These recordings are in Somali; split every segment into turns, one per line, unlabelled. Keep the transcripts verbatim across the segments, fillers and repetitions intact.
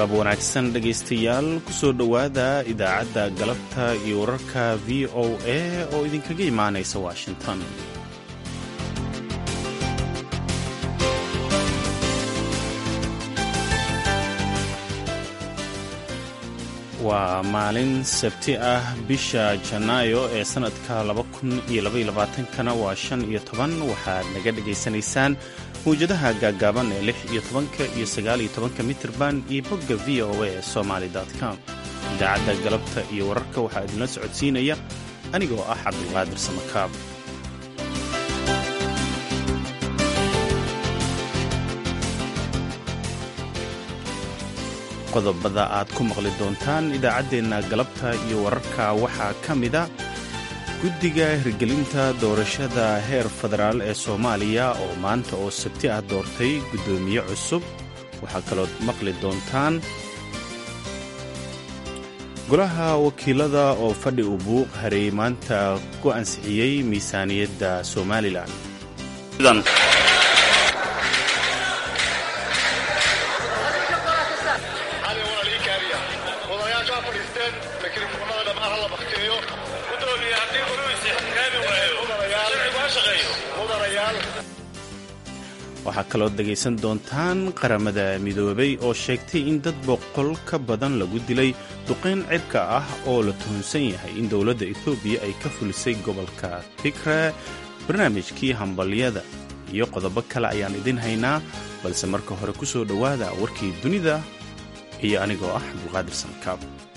galab wanaagsan dhegaystayaal kusoo dhowaada idaacadda galabta iyo wararka v o a oo idinkaga imaanaysa washington. waa maalin sabti ah bisha janaayo ee sannadka laba kun iyo labaylabaatanka waa shan iyo toban. waxaad naga dhegaysanaysaan mawjadaha gaaggaaban ee lix iyo tobanka iyo sagaal iyo tobanka mitirban iyo bogga v o a somali com. idaacadda galabta iyo wararka waxaa idinla socodsiinaya anigoo ah cabdulqaadir samakaab. qodobada aad ku maqli doontaan idaacaddeenna galabta iyo wararka waxaa ka mida guddiga hirgelinta doorashada heer federaal ee soomaaliya oo maanta oo sabti ah doortay guddoomiye cusub. waxaa kalood maqli doontaan golaha wakiilada oo fadhi u buuq haray maanta ku ansixiyey miisaaniyadda somalilan. waxaa kaloo dhegaysan doontaan qaramada midoobay oo sheegtay in dad boqol ka badan lagu dilay duqayn cirka ah oo la tuhunsan yahay in dowladda etoobiya ay ka fulisay gobolka tigre. barnaamijkii hambalyada iyo qodobo kale ayaan idin haynaa, balse marka hore ku soo dhowaada warkii dunida iyo anigoo ah cabdulqaadir samakaab.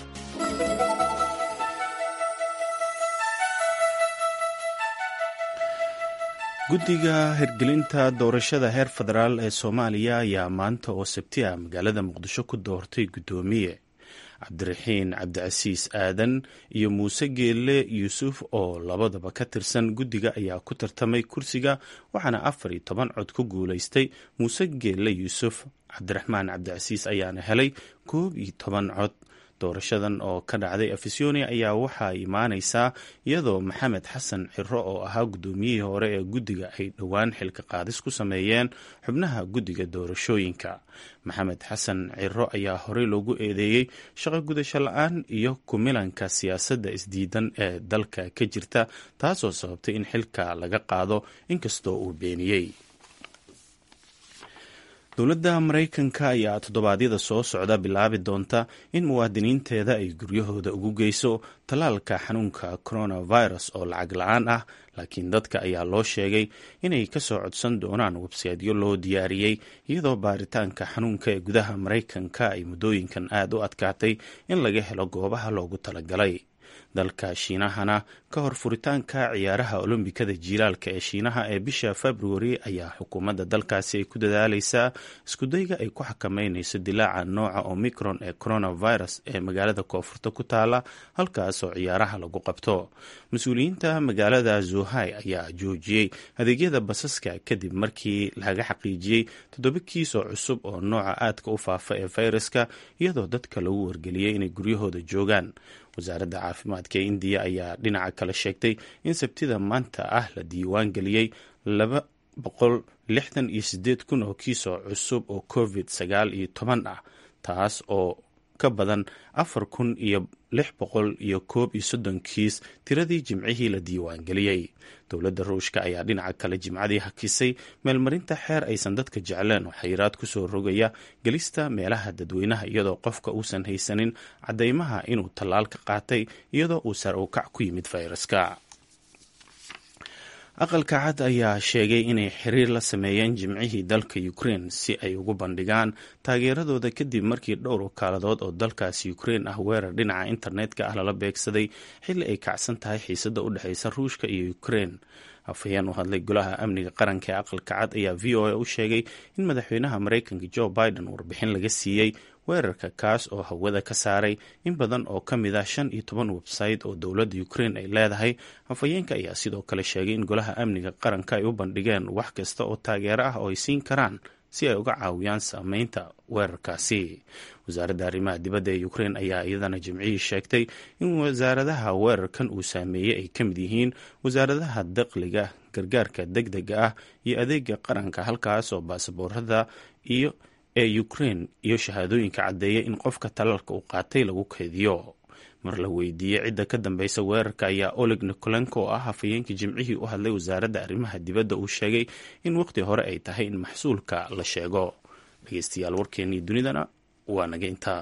guddiga hirgelinta doorashada heer federaal ee soomaaliya ayaa maanta oo sabti ah magaalada muqdisho ku doortay guddoomiye. cabdiraxiin cabdicasiis aadan iyo muuse geelle yuusuf oo labadaba ka tirsan guddiga ayaa ku tartamay kursiga, waxaana afar iyo toban cod ku guulaystay muuse geelle yuusuf. cabdiraxmaan cabdicasiis ayaana helay koob iyo toban cod. doorashadan oo ka dhacday afisyonia ayaa waxaa imaanaysaa iyadoo maxamed xasan ciro oo ahaa guddoomiyihii hore ee guddiga ay dhowaan xilka qaadis ku sameeyeen xubnaha guddiga doorashooyinka. maxamed xasan ciro ayaa horey loogu eedeeyey shaqo gudasho la-aan iyo kumilanka siyaasadda isdiidan ee dalka ka jirta, taasoo sababtay in xilka laga qaado inkastoo uu beeniyey. dowladda maraykanka ayaa toddobaadyada soo socda bilaabi doonta in muwaadiniinteeda ay guryahooda ugu geyso tallaalka xanuunka coronavirus oo lacag la-aan ah, laakiin dadka ayaa loo sheegay inay ka soo codsan doonaan websaytyo loo diyaariyey, iyadoo baaritaanka xanuunka ee gudaha maraykanka ay muddooyinkan aad u adkaatay in laga helo goobaha loogu talagalay. dalka shiinahana ka hor furitaanka ciyaaraha olombikada jiilaalka ee shiinaha ee bisha februari ayaa xukuumadda dalkaasi ay ku dadaalaysaa iskudayga ay ku xakameynayso dilaaca nooca omicron ee coronavirus ee magaalada koonfurta ku taala, halkaasoo ciyaaraha lagu qabto. mas-uuliyiinta magaalada zuhai ayaa joojiyey adeegyada basaska kadib markii laga xaqiijiyey toddoba kiis oo cusub oo nooca aadka u faafa ee fayraska, iyadoo dadka lagu wargeliyey inay guryahooda joogaan. wasaaradda caafimaadka ee indiya ayaa dhinaca kale sheegtay in sabtida maanta ah la diiwaan geliyey laba boqol lixdan iyo sideed kun oo kiis oo cusub oo covid sagaal iyo toban ah, taas oo ka badan afar kun iyo lix boqol iyo koob iyo soddon kiis tiradii jimcihii la diiwaan geliyey. dowladda ruushka ayaa dhinaca kale jimcadii hakisay meelmarinta xeer aysan dadka jecleen oo xayiraad ku soo rogaya gelista meelaha dadweynaha, iyadoo qofka uusan haysanin caddaymaha inuu tallaal ka qaatay, iyadoo uu sar u kac ku yimid fayraska. aqalka cad ayaa sheegay inay xiriir la sameeyeen jimcihii dalka Ukraine si ay ugu bandhigaan taageeradooda kadib markii dhowr wakaaladood oo dalkaasi Ukraine ah weerar dhinaca internetka ah lala beegsaday xilli ay kacsan tahay xiisadda u dhexaysa Ruushka iyo Ukraine. afhayeen u hadlay golaha amniga qaranka ee aqalka cad ayaa v o a u sheegay in madaxweynaha Mareykanka Joe Biden warbixin laga siiyey weerarka, kaas oo hawada ka saaray in badan oo ka mid ah shan iyo toban website oo dowladda Ukraine ay leedahay. afhayeenka ayaa sidoo kale sheegay in golaha amniga qaranka ay u bandhigeen wax kasta oo taageero ah oo ay siin karaan si ay uga caawiyaan saameynta weerarkaasi. wasaaradda arrimaha dibadda ee Ukraine ayaa iyadana jimcihii sheegtay in wasaaradaha weerarkan uu saameeyey ay ka mid yihiin wasaaradaha dakhliga, gargaarka degdega ah iyo adeega qaranka, halkaas oo baasaboorada iyo ee Ukraine iyo shahaadooyinka caddeeya in qofka talaalka uu qaatay lagu keydiyo. mar la weydiiyey cidda ka dambeysa weerarka ayaa Oleg Nikolenko oo ah hafayeenkii jimcihii u hadlay wasaaradda arrimaha dibadda uu sheegay in waqti hore ay tahay in maxsuulka la sheego. dhegeystayaal warkeennii dunidana waa naga intaa.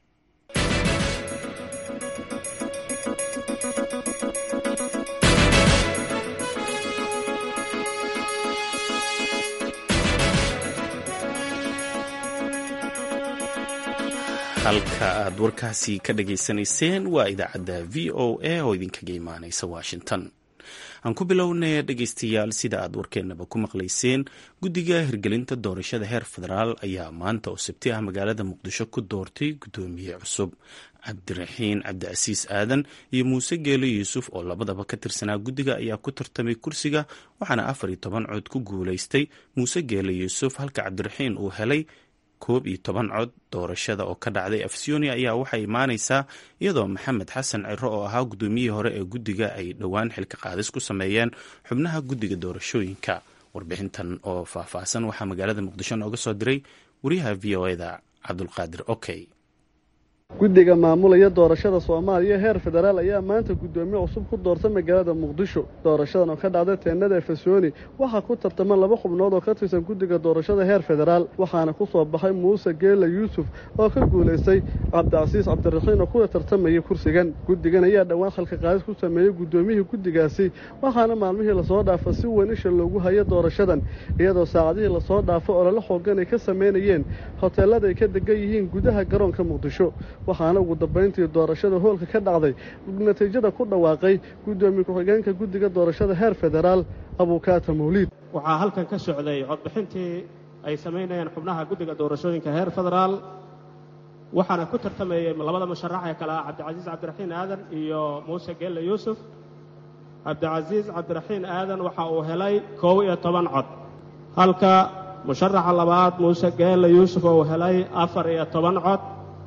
halka aad warkaasi ka dhageysanayseen waa idaacadda v o a oo idinkaga imaanaysa Washington. aan ku bilownay dhegeystayaal sida aad warkeennaba ku maqlayseen guddiga hirgelinta doorashada heer federaal ayaa maanta oo sabti ah magaalada muqdisho ku doortay guddoomiye cusub. cabdiraxiin cabdicasiis aadan iyo muuse geelo yuusuf oo labadaba ka tirsanaa guddiga ayaa ku tartamay kursiga waxaana afar iyo toban cod ku guulaystay muuse geelo yuusuf halka cabdiraxiin uu helay koob iyo toban cod. doorashada oo ka dhacday afsioni ayaa waxay imaanaysaa iyadoo maxamed xasan ciro oo ahaa guddoomiyihii hore ee guddiga ay dhowaan xilka qaadis ku sameeyeen xubnaha guddiga doorashooyinka. warbixintan oo faahfaahsan waxaa magaalada muqdisho nooga soo diray wariyaha v o eda cabdulqaadir okey.
guddiga maamulaya doorashada Soomaaliya heer federaal ayaa maanta guddoomiye cusub ku doortay magaalada Muqdisho. doorashadan oo ka dhacday teennada Efesoni waxaa ku tartamay laba xubnood oo ka tirsan guddiga doorashada heer federaal waxaana ku soo baxay Muuse Geela Yuusuf oo ka guuleystay Cabdicasiis Cabdiraxiin oo ku tartamayay kursigan. guddigan ayaa dhawaan xilka qaadis ku sameeyay guddoomiyihii guddigaasi waxaana maalmihii la soo dhaafay si weyn isha loogu hayo doorashadan iyadoo saacadihii la soo dhaafay oo la xoogan ay ka sameynayeen hoteelada ay ka degan yihiin gudaha garoonka Muqdisho. waxaana ugu dambeyntii doorashada hoolka ka dhacday natiijada ku dhawaaqay guddoomiye ku-xigeenka guddiga doorashada heer federaal Abukaata Mawlid.
waxaa halkan ka socday codbixintii ay sameynayeen xubnaha guddiga doorashooyinka heer federaal waxaana ku tartamayay labada musharax ee kala Cabdicasiis Cabdiraxiin Aadan iyo Muuse Geela Yuusuf. Cabdicasiis Cabdiraxiin Aadan waxa uu helay koob iyo toban cod halka musharaxa labaad Muuse Geela Yuusuf uu helay afar iyo toban cod.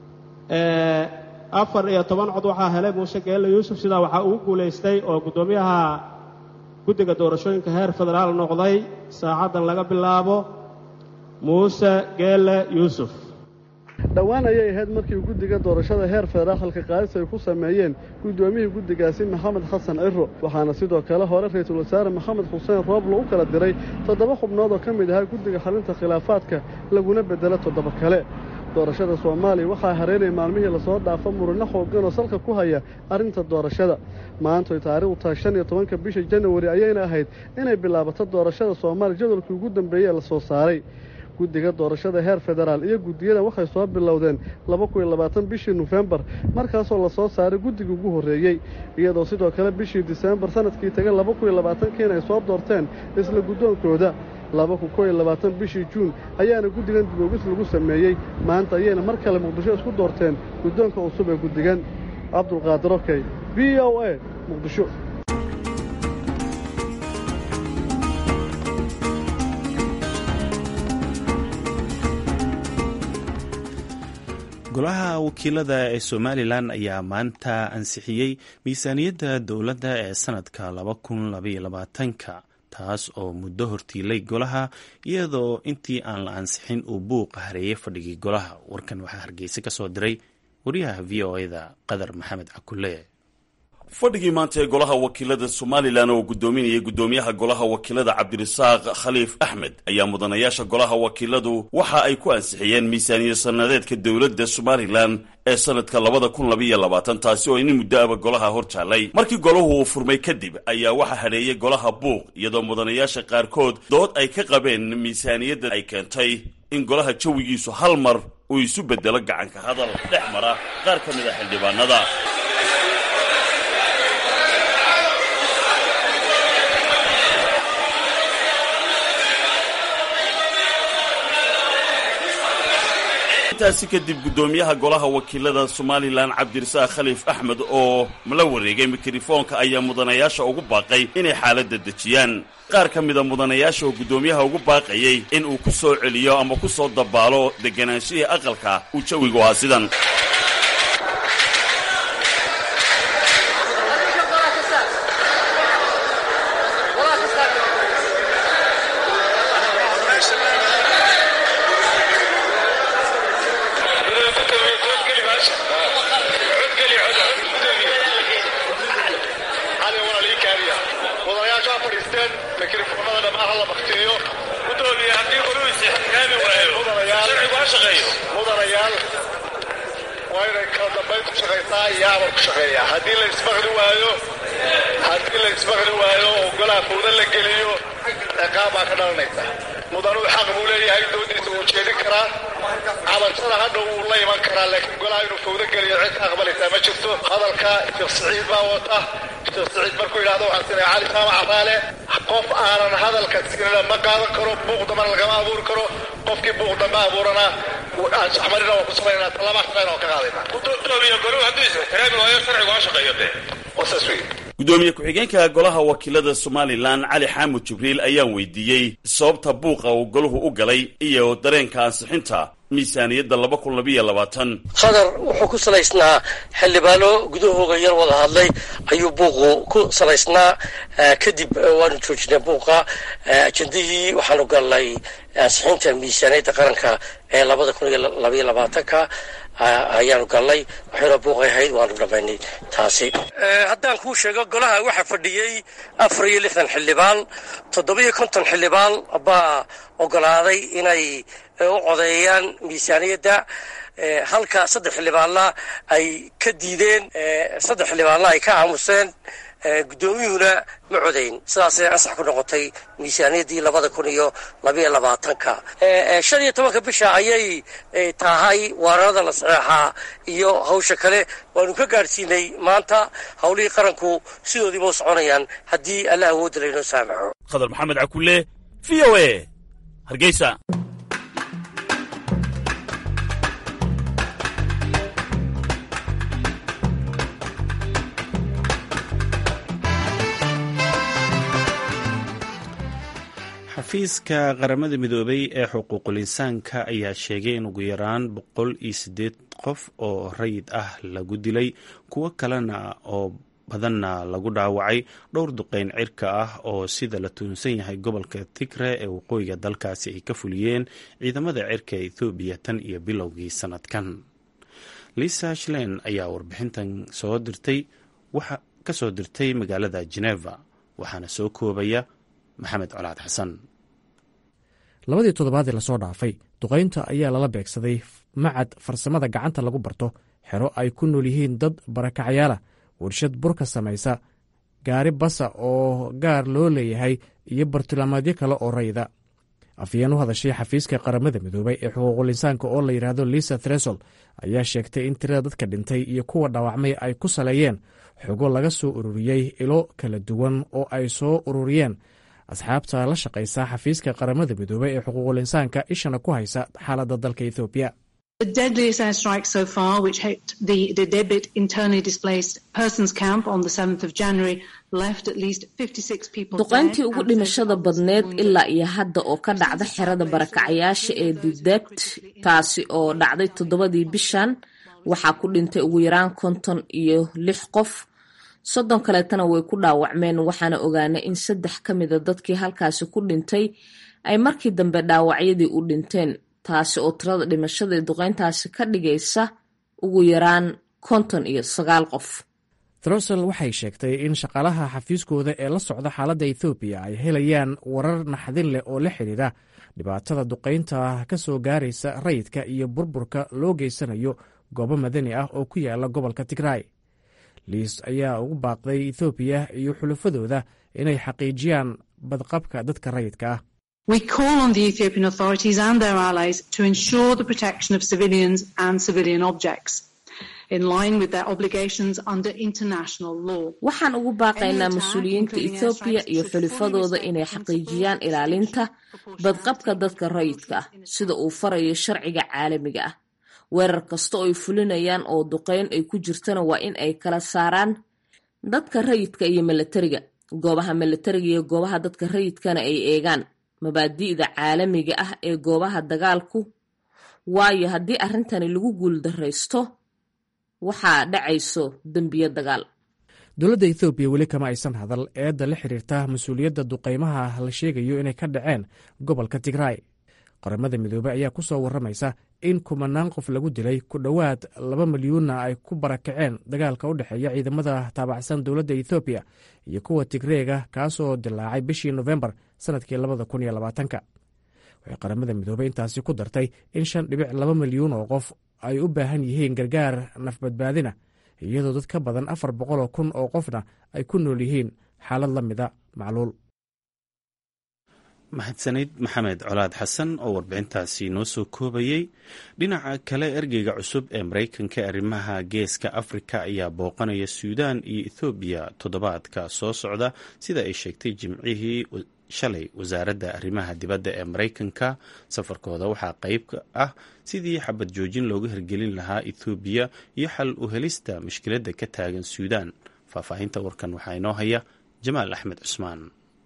afar iyo toban cod waxaa helay Muuse Geela Yuusuf sidaa waxaa uu guulaystay oo guddoomiyaha guddiga doorashooyinka heer federaal noqday saacadan laga bilaabo Muuse Geela Yuusuf.
dhawaan ayay ahayd markii guddiga doorashada heer federaal halka qaadis ay ku sameeyeen guddoomiyihii guddigaasi Maxamed Xasan Ciro waxaana sidoo kale hore ra'iisul wasaare Maxamed Xuseen Rooblo u kala diray toddoba xubnood oo ka mid ahaa guddiga xalinta khilaafaadka laguna bedelay toddoba kale. doorashada Soomaaliya waxaa hareeray maalmihii la soo dhaafay murano xooggan oo salka ku haya arrinta doorashada. maanta ay taariikhdu tahay shan iyo tobanka bisha January ayayna ahayd inay bilaabato doorashada Soomaaliya jadwalkii ugu dambeeyay la soo saaray. guddiga doorashada heer federaal iyo guddiyada waxay soo bilowdeen laba kun iyo labaatan bishii November markaasoo la soo saaray guddiga ugu horeeyay iyadoo sidoo kale bishii December sanadkii tagay laba kun iyo labaatan ay soo doorteen isla guddoonkooda. laba kun iyo labaatan bishii Juun ayaana guddigan dib ugu lagu sameeyay maanta ayayna mar kale Muqdisho isku doorteen guddoonka cusub ee guddigan. Cabdulqaadir Okey, V O A, Muqdisho.
golaha wakiilada ee Somaliland ayaa maanta ansixiyey miisaaniyadda dowladda ee sanadka laba kun iyo labaatanka taas oo muddo hortiilay golaha iyadoo intii aan la ansixin uu buuqa hareeyay fadhigii golaha. warkan waxaa Hargeysa ka soo diray wariyaha V O A da Qadar Maxamed Cakulle.
fadhigii maanta ee golaha wakiilada Somaliland oo gudoominayay gudoomiyaha golaha wakiilada Cabdirasaaq Khaliif Axmed ayaa mudanayaasha golaha wakiiladu waxa ay ku ansixiyeen miisaaniyad sanadeedka dowladda Somaliland ee sanadka laba kun iyo labaatan taasi oo in muddo aba golaha hortaalay. markii golahu uu furmay kadib ayaa waxa hareeyay golaha buuq iyadoo mudanayaasha qaarkood dood ay ka qabeen miisaaniyadda ay keentay in golaha jawigiisu hal mar uu isu bedelo gacanka hadal dhex mara qaar ka mid ah xildhibaanada. intaasi kadib gudoomiyaha golaha wakiilada Somaliland Cabdirasaaq Khaliif Axmed oo la wareegay mikrofoonka ayaa mudanayaasha ugu baaqay inay xaaladda dejiyaan. qaar ka mid ah mudanayaasha oo gudoomiyaha ugu baaqayay in uu ku soo celiyo ama ku soo dabaalo deganaanshihi aqalka uu jawigu ahaa sidan.
waa inay kala dambayn ku shaqaysaa iyo amar ku shaqeeyaa haddii la ismaqli waayo haddii la ismaqli waayo oo golaha fawda la geliyo ciqaab baa ka dhalanaysa mudanuu xaq buu leeyahay doodiisa wuu jeedin karaa cabashada hadha wuu la iman karaa laakiin golaha inuu fawda geliyo cid ka aqbalaysaa ma jirto hadalka sheekh siciid baa wata sheekh siciid markuu yidhahdo waxaan siinaya cali jaamac raale qof aanan hadalka siinana ma qaadan karo buuq dambana lagama abuuri karo qofkii buuq dambe abuurana saxmarina waan ku samaynaa talaba shaqayna waan ka qaadaynaa gudoomiye goluhu hadduu is-ixtiraami waayo sharcigu ha shaqeeyo dee waa saas weeye
gudoomiye ku-xigeenka golaha wakiilada somalilan cali xaamud jibriil ayaan weydiiyey sababta buuqa uu goluhu u galay iyo dareenka ansixinta miisaaniyadda laba kun labiyo labaatan
qadar wuxuu ku salaysnaa xildhibaano gudahooga yar wada hadlay ayuu buuqu ku salaysnaa kadib waanu joojinay buuqa ajendihii waxaanu galnay ansixinta miisaaniyadda qaranka ee labada kun iyo labiyo labaatanka ayaanu galnay waxayna buuqay ahayd waanu dhamaynay taasi haddaan kuu sheego golaha waxaa fadhiyey afar iyo lixdan xildhibaan toddobiyo konton xildhibaan baa ogolaaday inay u codeeyaan miisaaniyadda halka saddex xildhibaanna ay ka diideen saddex xildhibaanna ay ka aamuseen guddoomiyuhuna ma codayn sidaasay ansax ku noqotay miisaaniyaddii labada kun iyo labiyo labaatanka shan iyo tobanka bisha ayay tahay waararada la saxeexaa iyo hawsha kale waanu ka gaadhsiinay maanta hawlihii qaranku sidoodiiba u soconayaan haddii alla awoodda laynoo saamaxo
khadar maxamed cakulle v o a hargeysa
xafiiska qaramada midoobay ee xuquuqul insaanka ayaa sheegay in ugu yaraan boqol iyo sideed qof oo rayid ah lagu dilay kuwo kalena oo badanna lagu dhaawacay dhowr duqeyn cirka ah oo sida la tuunsan yahay gobolka tigre ee waqooyiga dalkaasi ay ka fuliyeen ciidamada cirka ethoobiya tan iyo bilowgii sanadkan. lisa shlen ayaa warbixintan soo dirtay waxa ka soo dirtay magaalada Geneva waxaana soo koobaya maxamed colaad xasan.
labadii toddobaad ee lasoo dhaafay duqaynta ayaa lala beegsaday macad farsamada gacanta lagu barto xero ay ku nool yihiin dad barakacyaala warshad burka samaysa gaari basa oo gaar loo leeyahay iyo bartilmaameedyo kale oo rayda. afyeen u hadashay xafiiska qaramada midoobay ee xuquuqul insaanka oo la yidhaahdo lisa thresol ayaa sheegtay in tirada dadka dhintay iyo kuwa dhaawacmay ay ku saleeyeen xogo laga soo ururiyey ilo kala duwan oo ay soo ururiyeen asxaabta la shaqaysa xafiiska qaramada midoobay ee xuquuqul insaanka ishana ku haysa xaaladda dalka Ethiopia.
The deadliest airstrike so far, which hit the, the Debit internally displaced persons camp on the seventh of January, left at least fifty-six people dead.
duqayntii ugu dhimashada badneed ilaa iyo hadda oo ka dhacda xerada barakacayaasha ee Debit, taasi oo dhacday toddobadii bishan, waxaa ku dhintay ugu yaraan konton iyo lix qof. soddon kaleetana way ku dhaawacmeen waxaana ogaanay in saddex ka mida dadkii halkaasi ku dhintay ay markii dambe dhaawacyadii u dhinteen, taasi oo tirada dhimashada ee duqayntaasi ka dhigaysa ugu yaraan konton iyo sagaal qof.
Thresol waxay sheegtay in shaqaalaha xafiiskooda ee la socda xaaladda Ethiopia ay helayaan warar naxdin leh oo la xiriira dhibaatada duqaynta ka soo gaaraysa rayidka iyo burburka loo geysanayo goobo madani ah oo ku yaala gobolka Tigray. liis ayaa ugu baaqday Ethiopia iyo xulafadooda inay xaqiijiyaan badqabka dadka rayidka ah.
We call on the Ethiopian authorities and their allies to ensure the protection of civilians and civilian objects in line with their obligations under international law.
waxaan ugu baaqaynaa mas-uuliyiinta Ethiopia iyo xulafadooda inay xaqiijiyaan ilaalinta badqabka dadka rayidka ah sida uu farayo sharciga caalamiga ah. weerar kasta oo ay fulinayaan oo duqeyn ay ku jirtana waa in ay kala saaraan dadka rayidka iyo milatariga. goobaha milatariga iyo goobaha dadka rayidkana ay eegaan mabaadi'da caalamiga ah ee goobaha dagaalku, waayo haddii arrintani lagu guuldaraysto waxaa dhacayso dembiyo dagaal.
dowladda Ethiopia weli kama aysan hadal eedda la xiriirta mas-uuliyadda duqaymaha la sheegayo inay ka dhaceen gobolka Tigray. qaramada midoobay ayaa ku soo warramaysa in kumanaan qof lagu dilay ku dhowaad laba milyuunna ay ku barakaceen dagaalka u dhexeeya ciidamada taabacsan dowladda Ethiopia iyo kuwa Tigreega kaasoo dilaacay bishii Novembar sanadkii labada kun iyo labaatanka. waxay qaramada midoobay intaasi ku dartay in shan dhibic laba milyuun oo qof ay u baahan yihiin gargaar nafbadbaadina iyadoo dad ka badan afar boqoloo kun oo qofna ay ku nool yihiin xaalad la mida macluul.
mahadsanid maxamed colaad xasan oo warbixintaasi noo soo koobayey. dhinaca kale ergeyga cusub ee maraykanka ee arrimaha geeska afrika ayaa booqanaya suudaan iyo ethoobiya toddobaadka soo socda sida ay sheegtay jimcihii shalay wasaaradda arrimaha dibadda ee maraykanka. safarkooda waxaa qayb ka ah sidii xabad joojin loogu hirgelin lahaa ethoobiya iyo xal u helista mushkiladda ka taagan suudaan. faahfaahinta warkan waxaa inoo haya jamaal axmed cusmaan.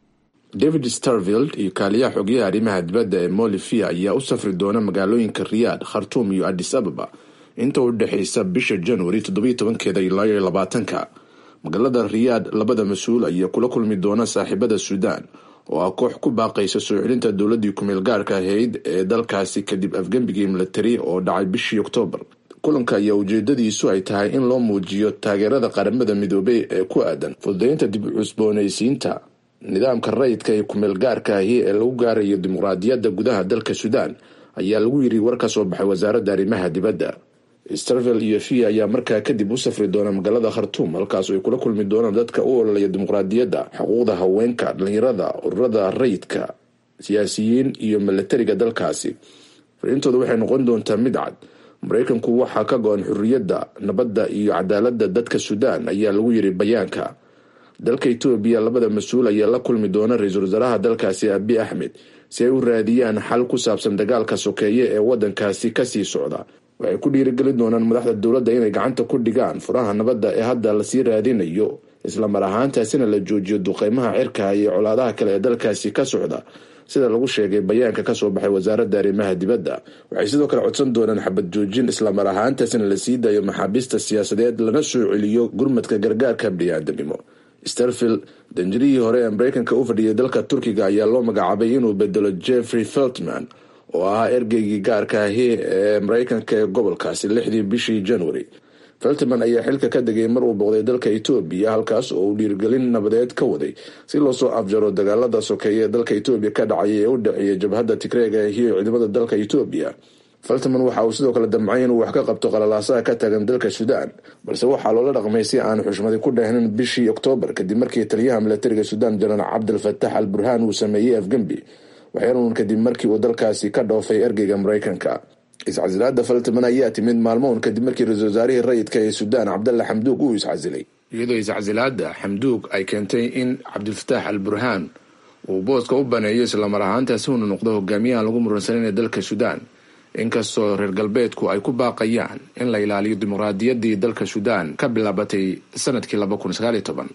david starfield iyo kaaliyaha xogyaha arrimaha dibadda ee molivia ayaa u safri doona magaalooyinka riyaad, khartuum iyo addis ababa inta u dhexaysa bisha januari toddobiyo tobankeeda ilaa iyo labaatanka. magaalada riyaad labada mas-uul ayaa kula kulmi doona saaxiibada suudaan oo ah koox ku baaqaysa soo celinta dowladii kumeel gaarka ahayd ee dalkaasi kadib afgembigii milatari oo dhacay bishii oktoobar. kulanka ayaa ujeedadiisu ay tahay in loo muujiyo taageerada qaramada midoobay ee ku aadan fududeynta dib u cusboonaysiinta nidaamka rayidka ee kumeel gaarka ahi ee lagu gaarayo dimuqraadiyadda gudaha dalka suudaan, ayaa lagu yiri war ka soo baxay wasaaradda arrimaha dibadda. starvel iyo fia ayaa markaa kadib u safri doona magaalada khartuum, halkaas ay kula kulmi doonaan dadka u ololaya dimuqraadiyadda, xuquuqda haweenka, dhalinyarada, ururada rayidka, siyaasiyiin iyo milatariga dalkaasi. fariintooda waxay noqon doontaa mid cad: maraykanku waxaa ka go-an xurriyadda, nabadda iyo cadaaladda dadka suudaan, ayaa lagu yiri bayaanka. dalka etoobiya labada mas-uul ayaa la kulmi doona ra-iisul wasaaraha dalkaasi abiy axmed si ay u raadiyaan xal ku saabsan dagaalka sokeeye ee wadankaasi kasii socda. waxay ku dhiirigelin doonaan madaxda dowladda inay gacanta ku dhigaan furaha nabadda ee hadda lasii raadinayo, isla mar ahaantaasina la joojiyo duqeymaha cirka iyo colaadaha kale ee dalkaasi ka socda, sida lagu sheegay bayaanka kasoo baxay wasaaradda arrimaha dibadda. waxay sidoo kale codsan doonaan xabad joojin, isla mar ahaantaasina la sii dayo maxaabiista siyaasadeed, lana soo celiyo gurmadka gargaarka bini'aadanimo. starfield, danjirihii hore ee maraykanka u fadhiyay dalka turkiga, ayaa loo magacaabay inuu bedelo jeffrey feltman oo ahaa ergeygii gaarka ahi ee maraykanka ee gobolkaasi lixdii bishii january. feltman ayaa xilka ka degay mar uu booqday dalka etoobiya, halkaas oo uu dhiirgelin nabadeed ka waday si loo soo afjaro dagaalada sokeeye ee dalka etoobiya ka dhacay ee u dhexeeya jabhadda tigreega iyo ciidamada dalka etoobiya. feltman waxa uu sidoo kale damcay inuu wax ka qabto qalalaasaha ka taagan dalka suudaan, balse waxaa loola dhaqmay si aan xushmadi ku dhehnin bishii oktoobar, kadib markii taliyaha milatariga suudaan jenaraal cabdilfatax al burhaan uu sameeyey afgembi waxyanuun kadib markii uu dalkaasi ka dhoofay ergeyga maraykanka. iscasilaada feltman ayaa timid maalmoon kadib markii ra-iisul wasaarihii rayidka ee suudaan cabdalla xamduug uu iscasilay, iyadoo iscasilaada xamduug ay keentay in cabdilfatax al burhaan uu booska u baneeyo, islamar ahaantaasi uuna noqdo hogaamiyahan lagu muransanay dalka suudaan, inkastoo reer galbeedku ay ku baaqayaan in la ilaaliyo dimuqraadiyaddii dalka suudaan ka bilaabatay sanadkii laba kun sagaal iyo toban.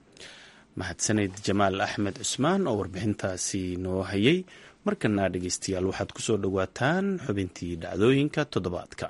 mahadsanid jamaal axmed cusmaan oo warbixintaasi noo hayay. markana dhegeystayaal waxaad ku soo dhowaataan xubintii dhacdooyinka toddobaadka.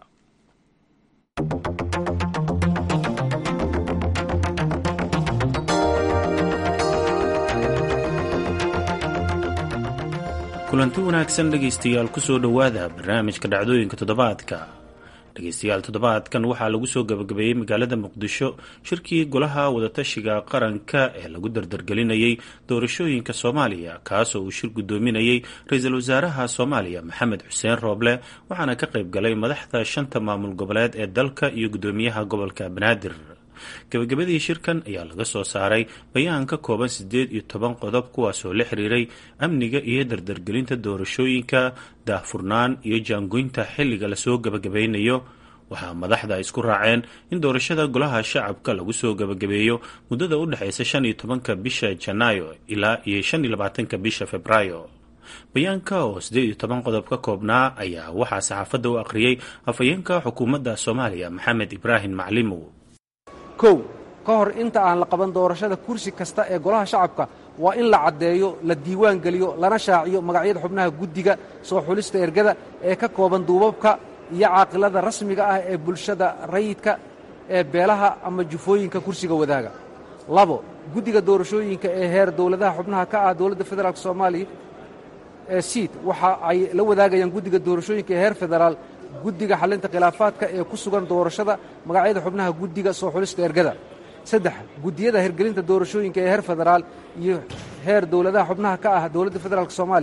kulanti wanaagsan dhegeystayaal kusoo dhowaada barnaamijka dhacdooyinka toddobaadka. dhegeystayaal toddobaadkan waxaa lagu soo gabagabeeyey magaalada muqdisho shirkii golaha wadatashiga qaranka ee lagu dardargelinayay doorashooyinka soomaaliya, kaasoo uu shir guddoominayay ra-iisul wasaaraha soomaaliya maxamed xuseen rooble, waxaana ka qayb galay madaxda shanta maamul goboleed ee dalka iyo guddoomiyaha gobolka banaadir. gabagabadii shirkan ayaa laga soo saaray bayaan ka kooban siddeed iyo toban qodob, kuwaasoo la xiriiray amniga iyo dardargelinta doorashooyinka, daahfurnaan iyo jaangoynta xilliga lasoo gabagabeynayo. waxaa madaxda ay isku raaceen in doorashada golaha shacabka lagu soo gabagabeeyo muddada u dhexaysa shan iyo tobanka bisha janaayo ilaa iyo shan iyo labaatanka bisha febraayo. bayaanka oo siddeed iyo toban qodob ka koobnaa ayaa waxaa saxaafadda u akhriyey afhayeenka xukuumadda soomaaliya maxamed ibraahim maclimow.
kow ka hor inta aan la qaban doorashada kursi kasta ee golaha shacabka waa in la caddeeyo, la diiwaan geliyo, lana shaaciyo magacyada xubnaha guddiga soo xulista ergada ee ka kooban duubabka iyo caaqilada rasmiga ah ee bulshada rayidka ee beelaha ama jufooyinka kursiga wadaaga. labo guddiga doorashooyinka ee heer dowladaha xubnaha ka ah dowladda federaalk soomaaliya ee siid waxa ay la wadaagayaan guddiga doorashooyinka ee heer federaal guddiga xallinta khilaafaadka ee ku sugan doorashada magacyada xubnaha guddiga soo xulista ergada. saddex guddiyada hirgelinta doorashooyinka ee heer federaal iyo heer dowladaha xubnaha ka ah dowladda federaalk soomaaliya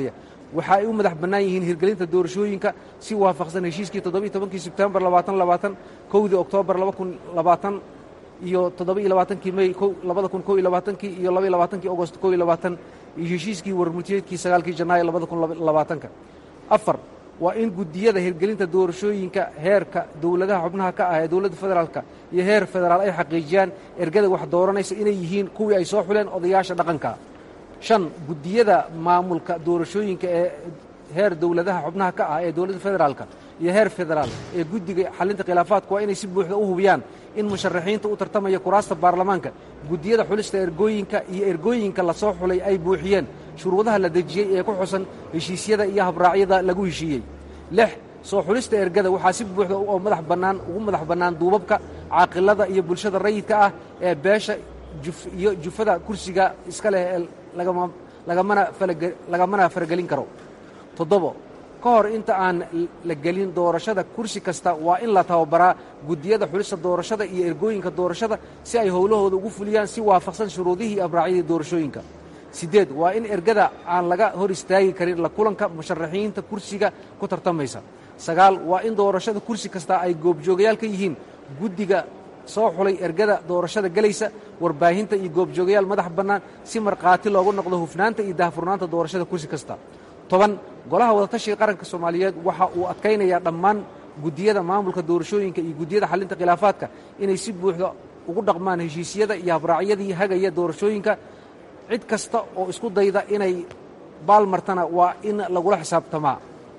waxa ay u madax bannaan yihiin hirgelinta doorashooyinka si waafaqsan heshiiskii toddobiiyo tobankii sebtembar labaatan labaatan kowdii oktoobar laba kun labaatan iyo toddoba-iyo labaatankii mey labada kun kow iyo labaatankii iyo laba iyo labaatankii agost kow iyo labaatan iyo heshiiskii warmurtiyeedkii sagaalkii janaayo labada kun labaatanka afar waa in guddiyada hirgelinta doorashooyinka heerka dowladaha xubnaha ka ah ee dowladda federaalka iyo heer federaal ay xaqiijiyaan ergada wax dooranaysa inay yihiin kuwii ay soo xuleen odayaasha dhaqanka shan guddiyada maamulka doorashooyinka ee heer dowladaha xubnaha ka ah ee dowladda federaalka iyo heer federaal ee guddiga xalinta khilaafaadka waa inay si buuxda u hubiyaan in musharaxiinta u tartamaya kuraasta baarlamaanka guddiyada xulista ergooyinka iyo ergooyinka la soo xulay ay buuxiyeen shuruudaha la dejiyey ee ku xusan heshiisyada iyo habraacyada lagu heshiiyey lix soo xulista ergada waxaa si buuxda oo madax bannaan ugu madax bannaan duubabka caaqilada iyo bulshada rayidka ah ee beesha iyo jufada kursiga iska leh ee lagamana faragelin karo toddobo ka hor inta aan la gelin doorashada kursi kasta waa in la tababaraa guddiyada xulista doorashada iyo ergooyinka doorashada si ay howlahooda ugu fuliyaan si waafaqsan shuruudihii abraacyadii doorashooyinka siddeed waa in ergada aan laga hor istaagi karin la kulanka musharaxiinta kursiga ku tartamaysa sagaal waa in doorashada kursi kasta ay goobjoogayaal ka yihiin guddiga soo xulay ergada doorashada gelaysa warbaahinta iyo goobjoogayaal madax bannaan si markhaati loogu noqdo hufnaanta iyo daahfurnaanta doorashada kursi kasta toban golaha wadatashiga qaranka soomaaliyeed waxa uu adkaynayaa dhammaan guddiyada maamulka doorashooyinka iyo guddiyada xalinta khilaafaadka inay si buuxda ugu dhaqmaan heshiisyada iyo habraacyadii hagaya doorashooyinka cid kasta oo isku dayda inay baalmartana waa in lagula xisaabtamaa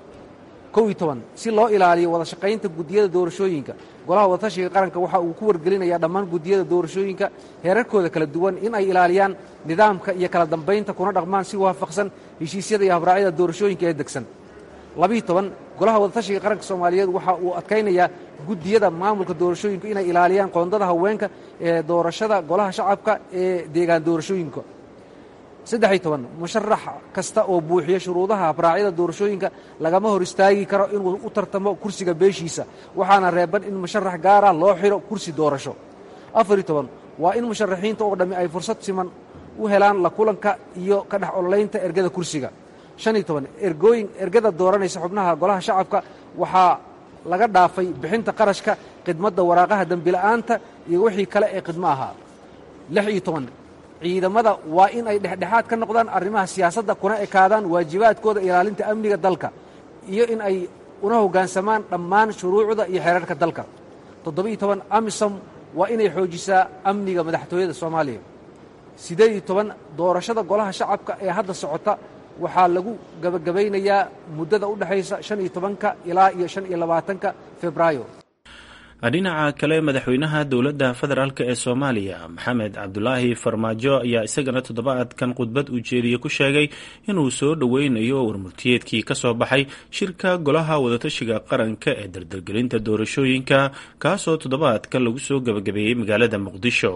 kow iyo toban si loo ilaaliyo wada shaqaynta guddiyada doorashooyinka golaha wadatashiga qaranka waxa uu ku wargelinayaa dhammaan guddiyada doorashooyinka heerarkooda kala duwan in ay ilaaliyaan nidaamka iyo kala dambaynta kuna dhaqmaan si waafaqsan heshiisyada iyo habraacyada doorashooyinka ee degsan labiiyo toban golaha wadatashiga qaranka soomaaliyeed waxa uu adkaynayaa guddiyada maamulka doorashooyinka inay ilaaliyaan qoondada haweenka ee doorashada golaha shacabka ee deegaan doorashooyinka saddex-iyo toban musharax kasta oo buuxiya shuruudaha habraacyada doorashooyinka lagama hor istaagi karo inuu u tartamo kursiga beeshiisa waxaana reeban in musharax gaara loo xiro kursi doorasho afar iyo toban waa in musharaxiinta oo dhammi ay fursad siman u helaan la kulanka iyo ka dhex ololaynta ergada kursiga shan iyo toban ergooyin ergada dooranaysa xubnaha golaha shacabka waxaa laga dhaafay bixinta qarashka khidmadda waraaqaha dembila'aanta iyo wixii kale ee khidmo ahaa lix iyo toban ciidamada waa in ay dhexdhexaad ka noqdaan arrimaha siyaasadda kuna ekaadaan waajibaadkooda ilaalinta amniga dalka iyo in ay una hoggaansamaan dhammaan shuruucda iyo xeerarka dalka toddoba-iyo toban amisom waa inay xoojisaa amniga madaxtooyada soomaaliya siddeed iyo toban doorashada golaha shacabka ee hadda socota waxaa lagu gabagabaynayaa muddada u dhexaysa shan iyo tobanka ilaa iyo shan iyo labaatanka febraayo
dhinaca kale madaxweynaha dowladda federaalk ee soomaaliya maxamed cabdulaahi farmaajo ayaa isagana toddobaadkan khudbad uu jeediye ku sheegay inuu soo dhoweynayo warmurtiyeedkii ka soo baxay shirka golaha wadatashiga qaranka ee dardargelinta doorashooyinka kaasoo toddobaadkan lagu soo gabagabeeyey magaalada muqdisho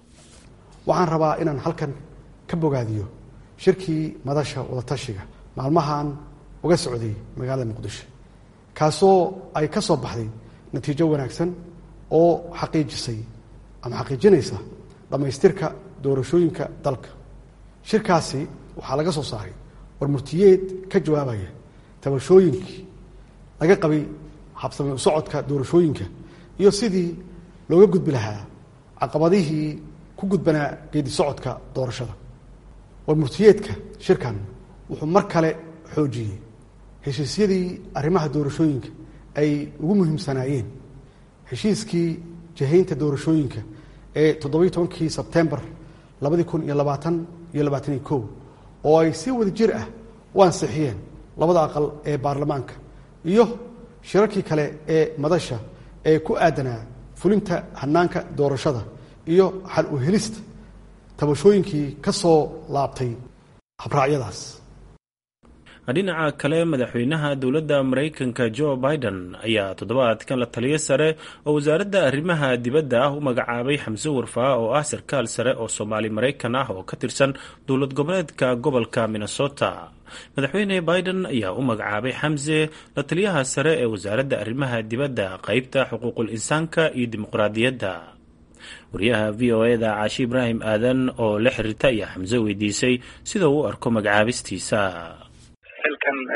waxaan rabaa inaan halkan ka bogaadiyo shirkii madasha wadatashiga maalmahan uga socday magaalada muqdisho kaasoo ay ka soo baxday natiijo wanaagsan oo xaqiijisay ama xaqiijinaysa dhammaystirka doorashooyinka dalka shirkaasi waxaa laga soo saaray warmurtiyeed ka jawaabaya tabashooyinkii laga qabay habsami u socodka doorashooyinka iyo sidii looga gudbi lahaa caqabadihii ku gudbanaa geedi socodka doorashada warmurtiyeedka shirkan wuxuu mar kale xoojiyey heshiisyadii arrimaha doorashooyinka ay ugu muhiimsanaayeen heshiiskii jahaynta doorashooyinka ee toddobiiyo tobankii sebtembar labadii kun iyo labaatan iyo labaatan iyo kow oo ay si wada jir ah u ansixiyeen labada aqal ee baarlamaanka iyo shirarkii kale ee madasha ee ku aadanaa fulinta hanaanka doorashada iyo xal u helista tabashooyinkii ka soo laabtay habraacyadaas
dhinaca kale madaxweynaha dowladda maraykanka joe biden ayaa toddobaadkan la taliyo sare oo wasaaradda arrimaha dibadda ah u magacaabay xamse warfaa oo ah sarkaal sare oo soomaali maraykan ah oo ka tirsan dowlad goboleedka gobolka minnesota madaxweyne biden ayaa u magacaabay xamse la taliyaha sare ee wasaaradda arrimaha dibadda qaybta xuquuqul insaanka iyo dimuqraadiyadda wariyaha v o eda caashi ibraahim aadan oo la xiriirta ayaa xamse weydiisay sida uu u arko magacaabistiisa
xilkan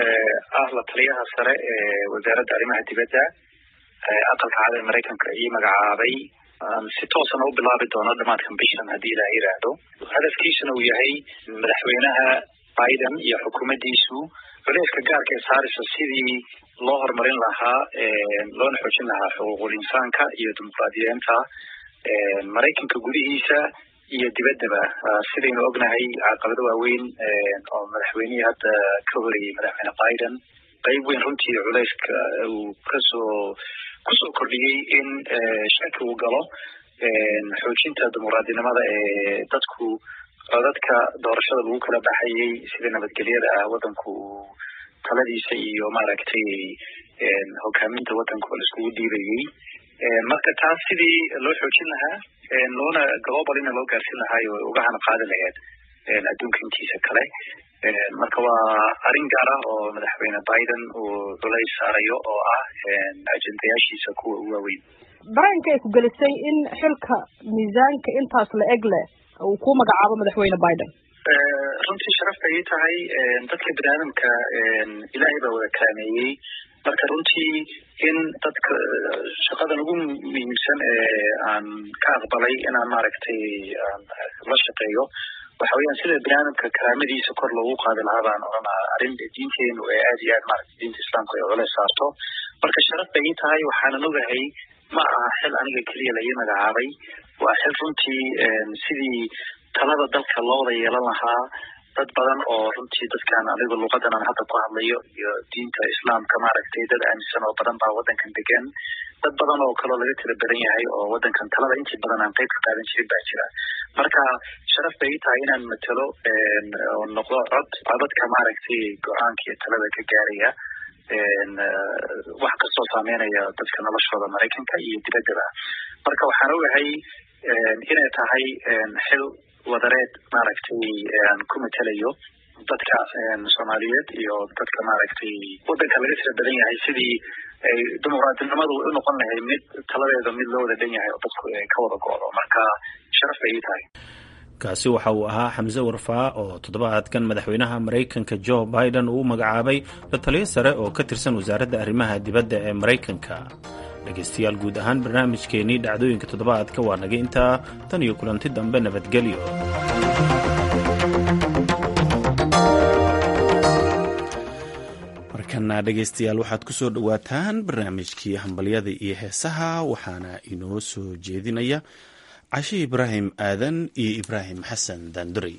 la taliyaha sare ee wasaaradda arrimaha dibadda aqalka cad ee maraykanka ii magacaabay si toosana u bilaabi doono dhamaadkan bishan haddii ilaah yiraahdo. hadafkiisuna uu yahay madaxweynaha Biden iyo xukuumaddiisu culayska gaarka ee saaraysa sidii loo horumarin lahaa loona xoojin lahaa xuquuqul insaanka iyo dimuqraadiyeenta maraykanka gudihiisa iyo dibaddaba. sidaynu ognahay caqabado waaweyn oo madaxweynihii hadda ka horreeyey madaxweyne Biden qayb weyn runtii culayska uu kasoo kusoo kordhiyey in shaki uu galo xoojinta dimuqraadinimada ee dadku codadka doorashada lagu kala baxayay sida nabadgelyada ah waddanku taladiisa iyo maaragtay hogaaminta waddanka oo la iskugu dhiibayay. marka taas sidii loo xoojin lahaa loona globalina loo gaarsin lahaa oo uga hana qaadi lahayd adduunka intiisa kale. marka waa arrin gaar ah oo madaxweyne Biden uu culays saarayo oo ah ajendayaashiisa kuwa ugu waaweyn.
dareenka ay ku gelisay in xilka miisaanka intaas la eg leh uu ku magacaabo madaxweyne Biden?
runtii sharaf ay tahay dadka bini'aadamka ilaahay baa wada kaameeyey. marka runtii in dadka shaqadan ugu muhiimsan ee aan ka aqbalay inaan maaragtay la shaqeeyo waxa weeyaan sida bini'aadamka karaamadiisa kor loogu qaadi lahaa baan odhanaha arrin diinteenu ee aad iyo aad maaragtay diinta islaamka ay culays saarto. marka sharaf bay ii tahay. waxaanan ogahay ma aha xil aniga keliya la ii magacaabay, waa xil runtii sidii talada dalka loo wada yeelan lahaa dad badan oo runtii dadkan aniga luqadan aan hadda ku hadlayo iyo diinta islaamka maaragtay dad aaminsan oo badan baa waddankan degan. dad badan oo kaloo laga tira badan yahay oo waddankan talada intii badan aan qayb ka qaadan jirin baa jira. marka sharaf bay ii tahay inaan matalo oo noqdo cod codadka maaragtay go-aanka iyo talada ka gaaraya wax kastoo saameynaya dadka noloshooda maraykanka iyo dibaddaba. marka waxaan ogahay inay tahay xil wadareed maaragtay aan ku matalayo dadka Soomaaliyeed iyo dadka maaragtay waddanka laga tira badan yahay sidii ay dimuqraadinimadu u noqon lahayd mid taladeeda mid loo wada dhan yahay oo dadku ay ka wada go'do. marka sharaf bay ii tahay.
kaasi waxa uu ahaa xamse warfaa oo toddobaadkan madaxweynaha maraykanka Joe Biden uu magacaabay la taliye sare oo ka tirsan wasaaradda arrimaha dibadda ee maraykanka. dhegaystayaal guud ahaan barnaamijkeenii dhacdooyinka toddobaadka waa naga intaa. tan iyo kulanti dambe nabadgelyo. markana dhegaystayaal waxaad ku soo dhowaataan barnaamijkii hambalyada iyo heesaha waxaana inoo soo jeedinaya cashe ibraahim aadan iyo ibraahim xasan daanduray.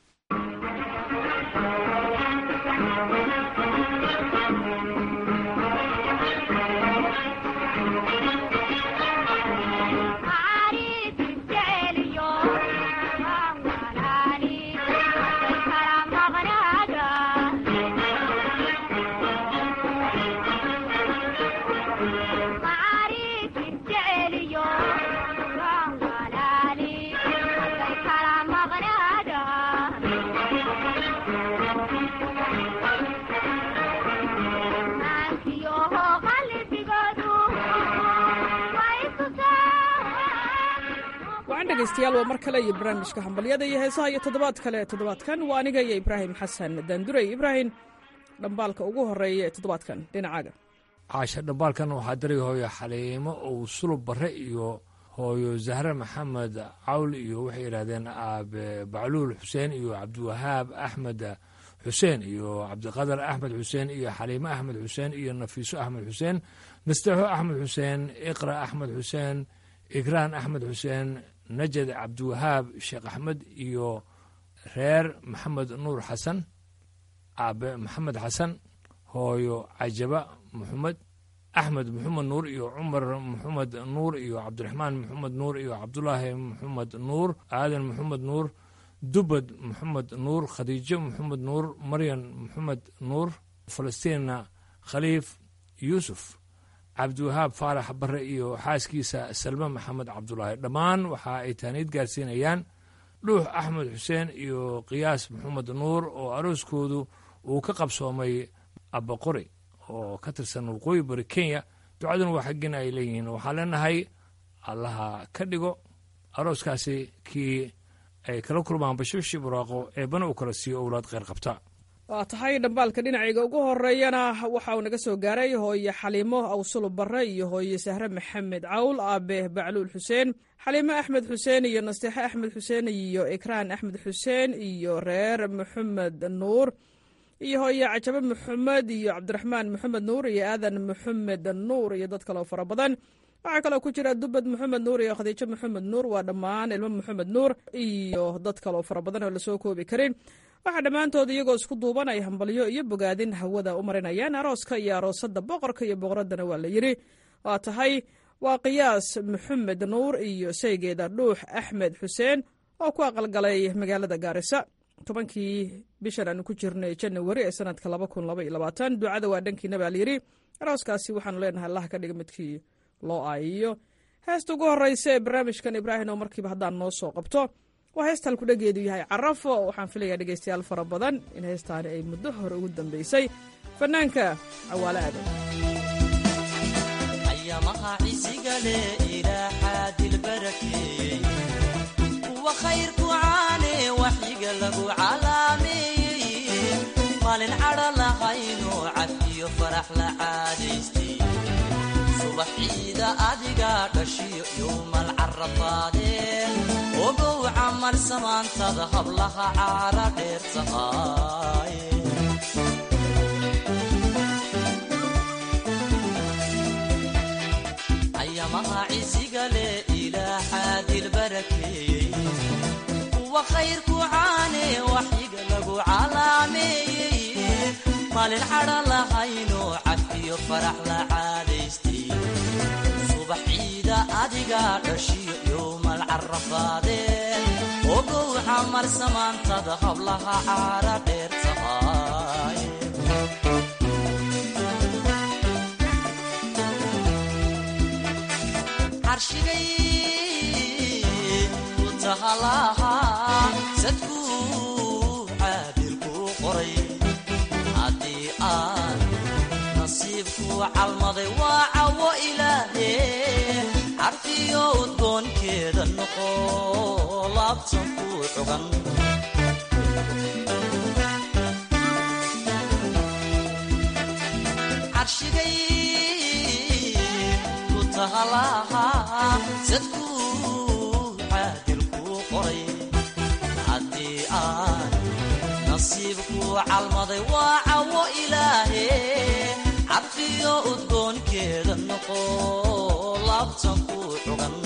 dhegeystayaal waa mar kale iyo barnaamijka hambalyada iyo heesaha iyo toddobaad kale ee toddobaadkan waa aniga iyo ibraahim xasan daanduray. ibraahim, dhambaalka ugu horeeya ee toddobaadkan dhinacaaga.
caasha dhambaalkan waxaa diray hooyo xaliimo ou sulub barre iyo hooyo zahre maxamed cawl iyo waxay yidhahdeen aabe bacluul xuseen iyo cabdiwahaab axmed xuseen iyo cabdiqadar axmed xuseen iyo xaliimo axmed xuseen iyo nafiiso axmed xuseen nastaxo axmed xuseen iqra axmed xuseen ikraan axmed xuseen najad cabdiwahaab sheekh axmed iyo reer maxamed nuur xasan aabe maxamed xasan hooyo cajaba maxamed axmed maxamed nuur iyo cumar maxamed nuur iyo cabdiraxmaan maxamed nuur iyo cabdulaahi maxamed nuur aadan maxamed nuur dubad maxamed nuur khadiijo maxamed nuur maryan maxamed nuur falastiina khaliif yuusuf cabdiwahaab faarax barre iyo xaaskiisa salme maxamed cabdulaahi. dhammaan waxa ay taaniid gaarsiinayaan dhuux axmed xuseen iyo qiyaas maxamed nuur oo arooskoodu uu ka qabsoomay abaqori oo ka tirsan waqooyi bari kenya. ducaduna waa xaggina ay leeyihiin. waxaan leenahay allaha ka dhigo arooskaasi kii ay kala kulmaan bashiishi buraaqo eebbana uu kala siiyo owlaad kheyr qabta.
waa tahay dhambaalka dhinacayga ugu horeeyana waxa uu naga soo gaaray hooye xaliimo awsulu barre iyo hooye sahre maxamed cawl aabe bacluul xuseen xaliimo axmed xuseen iyo nasteexe axmed xuseen iyo ikraan axmed xuseen iyo reer maxamed nuur iyo hooye cajabe maxamed iyo cabdiraxmaan maxamed nuur iyo aadan maxamed nuur iyo dad kaleo fara badan waxaa kaloo ku jira dubad maxamed nuur iyo khadiijo maxamed nuur waa dhammaan ilmo maxamed nuur iyo dad kaloo fara badan oo lasoo koobi karin waxaa dhammaantood iyagoo isku duuban ay hambalyo iyo bogaadin hawada u marinayaan arooska iyo aroosada boqorka iyo boqoradana waa la yidhi waa tahay waa qiyaas maxamed nuur iyo saygeeda dhuux axmed xuseen oo ku aqalgalay magaalada gaarisa tobankii bishan aanu ku jirnay janawari ee sanadka laba kun laba iyo labaatan ducada waa dhankiina baa layidhi arooskaasi waxaanu leenahay allah ka dhiga midkii loo aayiyo heesta ugu horeysa ee barnaamijkan ibraahim oo markiiba haddaan noo soo qabto waa heesta halkudhageedu yahay carafo waxaan filayaa dhegaystayaal fara badan in heestaani ay muddo hore ugu dambaysay fanaanka cawaale aadan
ayamaha cisigale ilaaxa dilbarakeeyey kuwa khayrku caane waxyiga lagu calaameeyey maalin cadha lahayno cafiyo farax la caadaystay subax ciida adiga dhashiyo yowmal carafaadeen ogow camal samaantada hablaha caara dheer tahay ayamaha cisigale ilaaxa dilbarakeeyey kuwa khayrku caane waxyiga lagu calaameeyey maalin cadha lahayno cafiyo farax la caadaystay subax ciida adiga dhashiyo yowmal carafaadeen ogow camal samaantada hablaha caara dheer tahay carshigay ku tahalaha sadkuu caadilku qoray haddii aan nasiibku calmaday waa cawo ilaahe carfiyo udgoonkeeda noqo laabtan ku xogan carshigay ku tahalaha sadkuu caadilku qoray haddii aan nasiibku calmaday waa cawo ilaahe carfiyo udgoonkeeda noqo laabtan ku xogan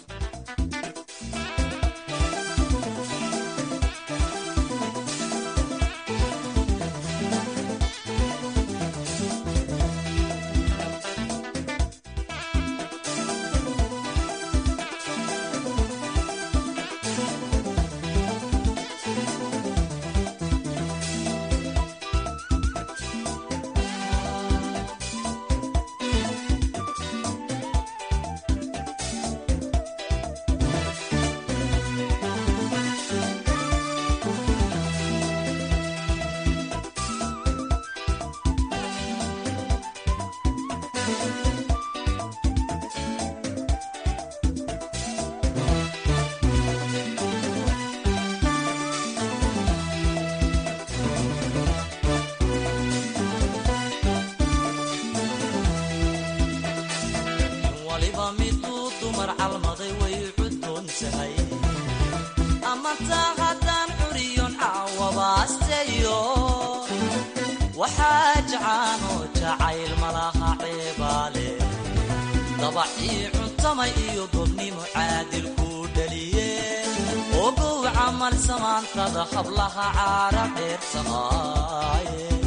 samaantada hablaha caara dheer tahay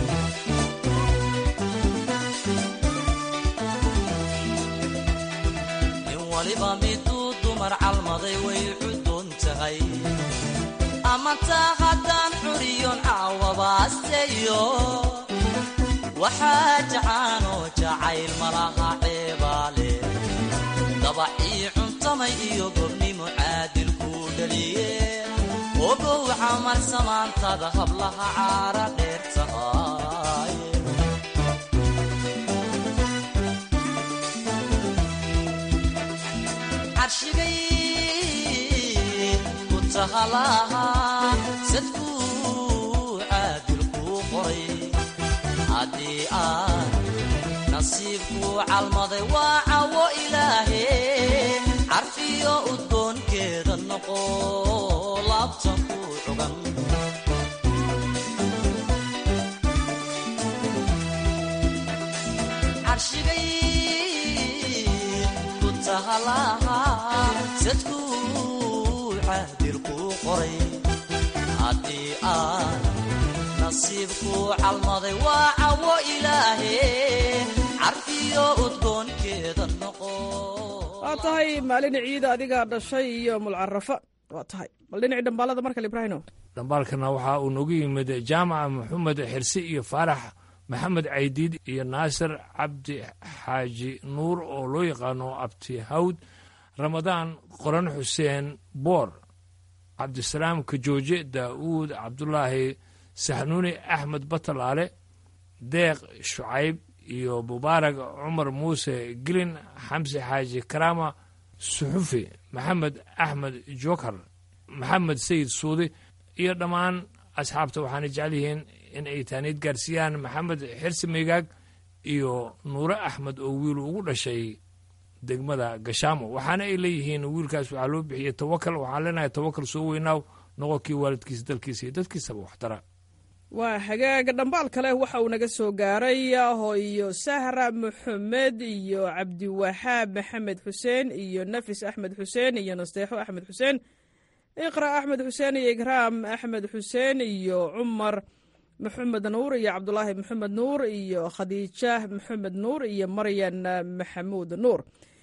in waliba miduu dumar calmaday way cudoon tahay ama taa haddaan curiyon caawabaasteeyo waxaa jacaanoo jacayl malaha ceebaale dabacii cuntamay iyo gobnimo caadilku dhaliye ogow camal samaantada hablaha caara dheer tahay carshigay ku tahalaha sadkuu caadilku qoray haddii aan nasiibku calmaday waa cawo ilaahe carfiyo udgoonkeeda noqo laabtan ku cugan carshigay ku tahalaha sadku caadilku qoray haddii aan nasiibku calmaday waa cawo ilaahe carfiyo udgoonkeeda noqo
waa tahay maalin ciida adigaa dhashay iyo mulcarafa waa tahay bal dhinacii dhambaalada markale ibraahino
dhambaalkana waxaa uu nagu yimid jaamaca maxamed xirsi iyo faarax maxamed caydiid iyo naasir cabdi xaaji nuur oo loo yaqaano abti hawd ramadaan qoran xuseen boor cabdisalaam kajooje daa'uud cabdulaahi saxnuuni axmed batalaale deeq shucayb iyo mubaarak cumar muuse gelin xamsi xaaji karaama suxufi maxamed axmed jokar maxamed sayid suudi iyo dhammaan asxaabta waxaana jecel yihiin in ay taaniid gaarsiiyaan maxamed xirsi maygaag iyo nuure axmed oo wiil ugu dhashay degmada gashaamo waxaana ay leeyihiin wiilkaas waxaa loo bixiyey tawakal waxaan leenahay tawakal soo weynaaw noqonkii waalidkiisa dalkiisa iyo dadkiisaba waxtara
waa hagaaga dhambaal kale waxa uu naga soo gaaray hooyo sahra maxamed iyo cabdiwaxaab maxamed xuseen iyo nafis axmed xuseen iyo nasteexo axmed xuseen iqra axmed xuseen iyo ikraam axmed xuseen iyo cumar maxamed nuur iyo cabdulaahi maxamed nuur iyo khadiija maxamed nuur iyo maryan maxamuud nuur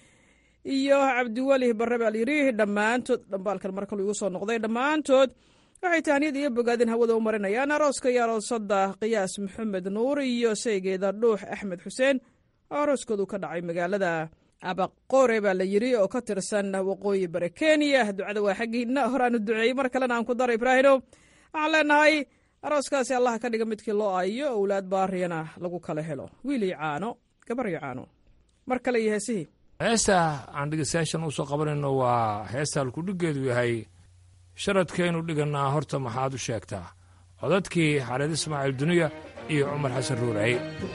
iyo cabdiweli barre baa layidhi dhammaantood dhambaalkan mar kalu igu soo noqday dhammaantood waxay tahniyad iyo bogaadin hawada u marinayaan arooska iyo aroosada qiyaas maxamed nuur iyo saygeeda dhuux axmed xuseen oo arooskoodu ka dhacay magaalada abaqore baa la yidhi oo ka tirsan waqooyi bare kenya ducada waa xaggiina horaanu duceeyey mar kalena aan ku dara ibraahino waxaan leenahay arooskaasi allah ka dhiga midkii loo aayo owlaad baariyana lagu kala helo wiil iyo caano gabar iyo caano mar kale iyo heesihii
heesta aan dhegeystayaashan usoo qabanayno waa heesta halkudhigeedu yahay sharadkaynu dhigannaa horta maxaad u sheegtaa codadkii xareed ismaaciil duniya iyo cumar xasan ruuraaye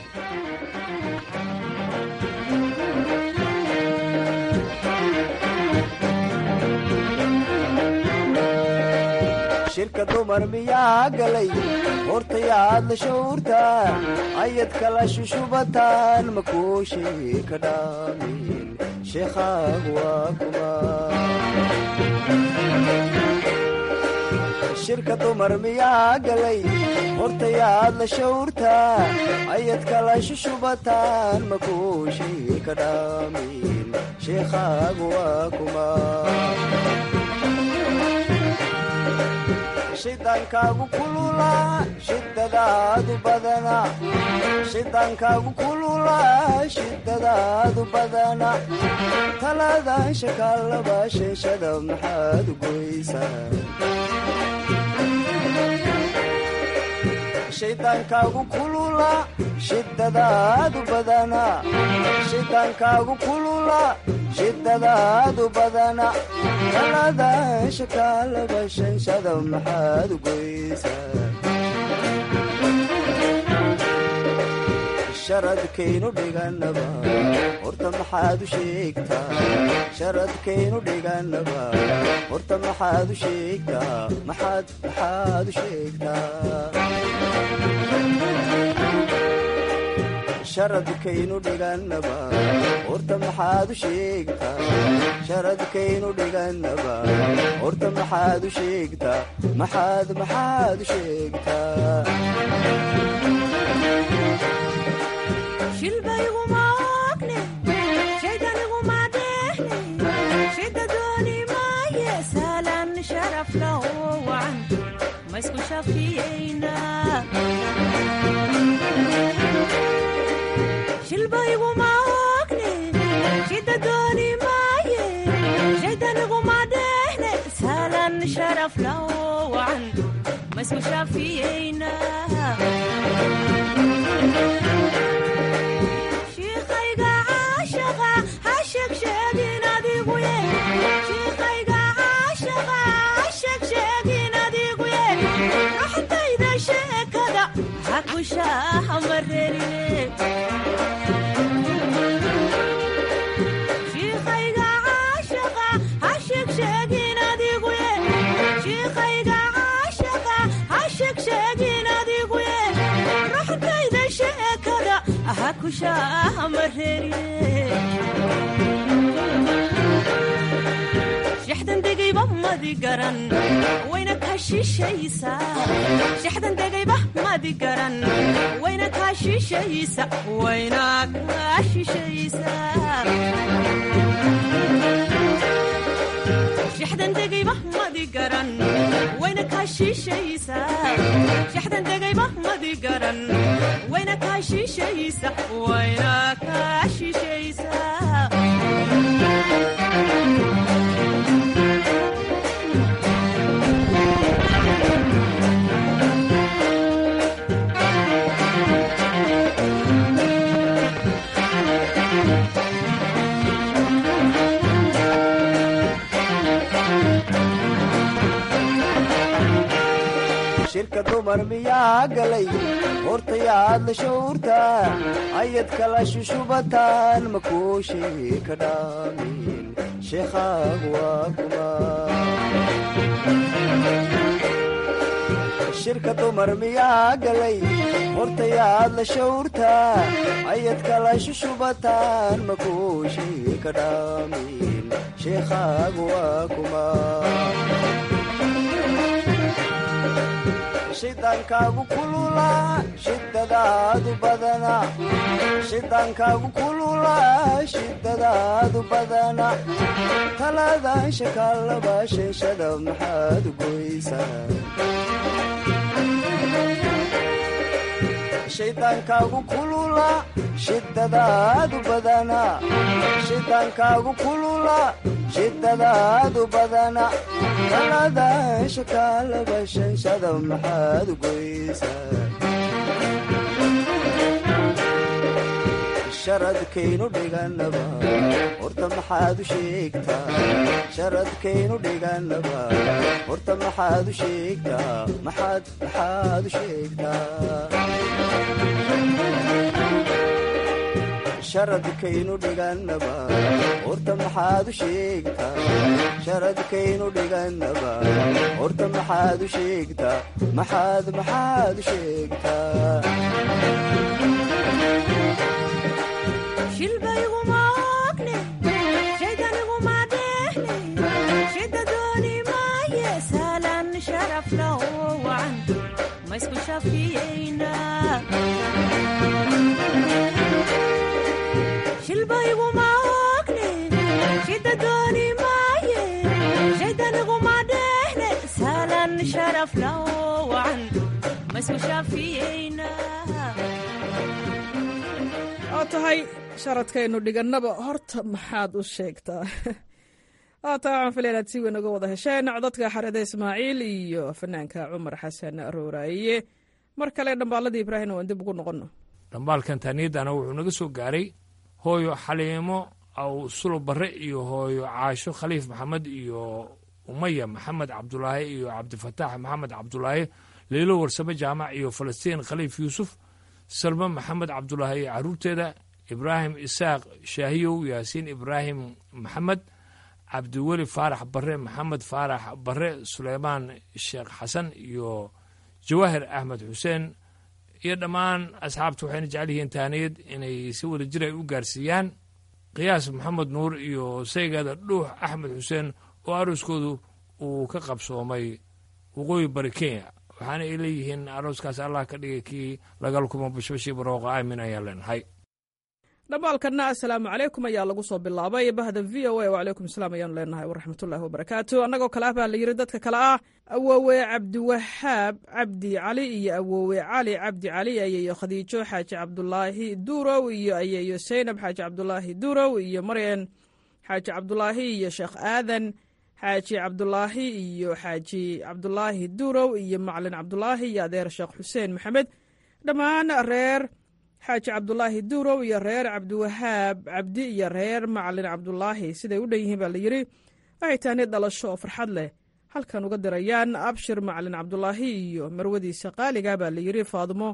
shirka dumar miyaa galay hortayaad la shawrtaa ayad kala shushubataan makuushii ka dhaamin sheekhaagu waa kuma shirka dumar miyaa galay hortayaad la shawrtaa ayad kala shushubataan makuushii ka dhaamin sheekhaagu waa kuma shidaankaagu kulula shidadaadu badana shidaankaagu kulula shidadaadu badana talaadaan shakaalaba sheeshada maxaad goysaa shidaankaagu kulula shidadaadu badana shidaankaagu kulula shidadaadu badana talaadaan shakaalaba sheeshada maxaad goysaa sharadkaynu dhiganaba horta maxaad u sheegtaa sharadkaynu dhiganaba horta maxaad u sheegtaa maxaad maxaad u sheegtaa sharadkaynu dhiganaba horta maxaad u sheegtaa sharadkaynu dhiganaba horta maxaad u sheegtaa maxaad maxaad u sheegtaa
shilbayguma ogne shaydaniguma dheehne shida dooni maaye saalan sharaf lahu wacan ma isku shafiyeyna shilbayguma ogne shida dooni maaye shaydaniguma dheehne saalan sharaf lahu wacan ma isku shafiyeyna shaaha mareerine shiikhayga caashaqa ha sheegsheegin adiguye shiikhayga caashaqa ha sheegsheegin adiguye ruxkayda sheekada ha ku shaaha mareerine shixdan degayba madi garan wayna ka shishaysa shixdan degayba madi garan wayna ka shishaysa wayna ka shishaysa shixdan degayba madi garan wayna ka shishaysa shixdan degayba madi garan wayna ka shishaysa wayna ka shishaysa
shirka dumar miyaa galay hortayaad la shawrta ayad kala shushubataan makuushii ka dhaamin sheekhaagu waa kuma shirka dumar miyaa galay hortayaad la shawrta ayad kala shushubataan makuushii ka dhaamin sheekhaagu waa kuma shidaankaagu kulula shidadaadu badana shidaankaagu kulula shidadaadu badana talaadaan shakaalaba sheeshada maxaad goysaa shidaankaagu kulula shidadaadu badana shidaankaagu kulula shidadaadu badana talaadaan shakaalaba sheeshada maxaad goysaa sharadkaynu dhiganaba horta maxaad u sheegtaa sharadkaynu dhiganaba horta maxaad u sheegtaa maxaad maxaad u sheegtaa sharadkaynu dhiganaba horta maxaad u sheegtaa sharadkaynu dhiganaba horta maxaad u sheegtaa maxaad maxaad u sheegtaa
shilbayguma ogne shaydaniguma dheehne shida dooni maaye saalan sharaf laho wacan ma isku shafiyeyna shilbayguma ogne shida dooni maaye shaydaniguma dheehne saalan sharaf laho wacan ma isku shafiyeyna
oo tahay sharadkaynu dhigannaba horta maxaad u sheegtaa oo tahay waxaan filaya inaad si weyn uga wada hesheen codadka xarada ismaaciil iyo fanaanka cumar xasan rooraaye mar kale dhambaaladii ibraahim waan dib ugu noqonno
dhambaalkan taaniyadana wuxuu naga soo gaaray hooyo xaliimo aw sulo barre iyo hooyo caasho khaliif maxamed iyo umaya maxamed cabdulaahi iyo cabdifataax maxamed cabdulaahi leylo warsame jaamac iyo falastiin khaliif yuusuf salmo maxamed cabdulaahi iyo carruurteeda ibraahim isaaq shaahiyow yaasiin ibraahim maxamed cabdiweli faarax barre maxamed faarax barre suleymaan sheekh xasan iyo jawaahir axmed xuseen iyo dhammaan asxaabta waxayna jecel yihiin taaniyad inay si wada jir ay u gaarsiiyaan qiyaas maxamed nuur iyo saygeeda dhuux axmed xuseen oo arooskoodu uu ka qabsoomay waqooyi bari kenya waxaana ay leeyihiin arooskaas allah ka dhigay kii lagala kuma bashbashii barooqa aamin ayaan leenahay
dhambaalkanna assalaamu calaykum ayaa lagu soo bilaabay bahda v o a wacalaykum asalaam ayaanu leenahay waraxmatullaahi wabarakaatu annagoo kale ah baa la yidhi dadka kale ah awoowe cabdiwahaab cabdi cali iyo awoowe cali cabdi cali ayeeyo khadiijo xaaji cabdulaahi duurow iyo ayeeyo saynab xaaji cabdulaahi duurow iyo maryan xaaji cabdulaahi iyo sheekh aadan xaaji cabdulaahi iyo xaaji cabdulaahi duurow iyo macalin cabdulaahi iyo adeer sheekh xuseen maxamed dhammaan reer xaaji cabdulaahi duurow iyo reer cabdiwahaab cabdi iyo reer macalin cabdulaahi siday u dhan yihiin baa la yidhi waxay taani dhalasho oo farxad leh halkan uga dirayaan abshir macalin cabdulaahi iyo marwadiisa qaaliga baa la yidhi faadumo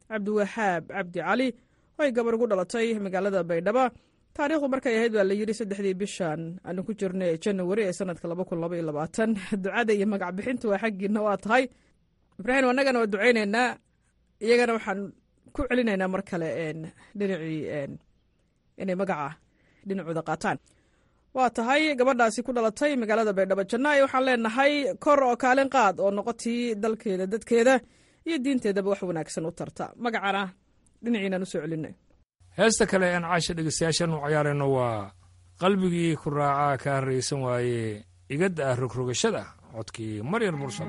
cabdiwaxaab cabdi cali oo ay gabar ugu dhalatay magaalada baydhabo taariikhdu markay ahayd baa la yidhi saddexdii bishan aanu ku jirnay ee janawari ee sanadka laba kun laba iyo labaatan ducada iyo magac bixintu waa xaggiina waa tahay ibraahim annagana waa ducaynaynaa iyagana waxaan ku celinaynaa mar kale dhinacii inay magaca dhinacooda qaataan waa tahay gabadhaasi ku dhalatay magaalada baydhabo jannaay waxaan leenahay kor oo kaalin qaad oo noqotii dalkeeda dadkeeda iyo diinteedaba wax wanaagsan u tarta magacana dhinaciinaan u soo celinay
heesta kale aan caasha dhegeystayaashan u ciyaarayno waa qalbigii ku raacaa kaa harraysan waaye igada ah rogrogashada codkii maryar mursal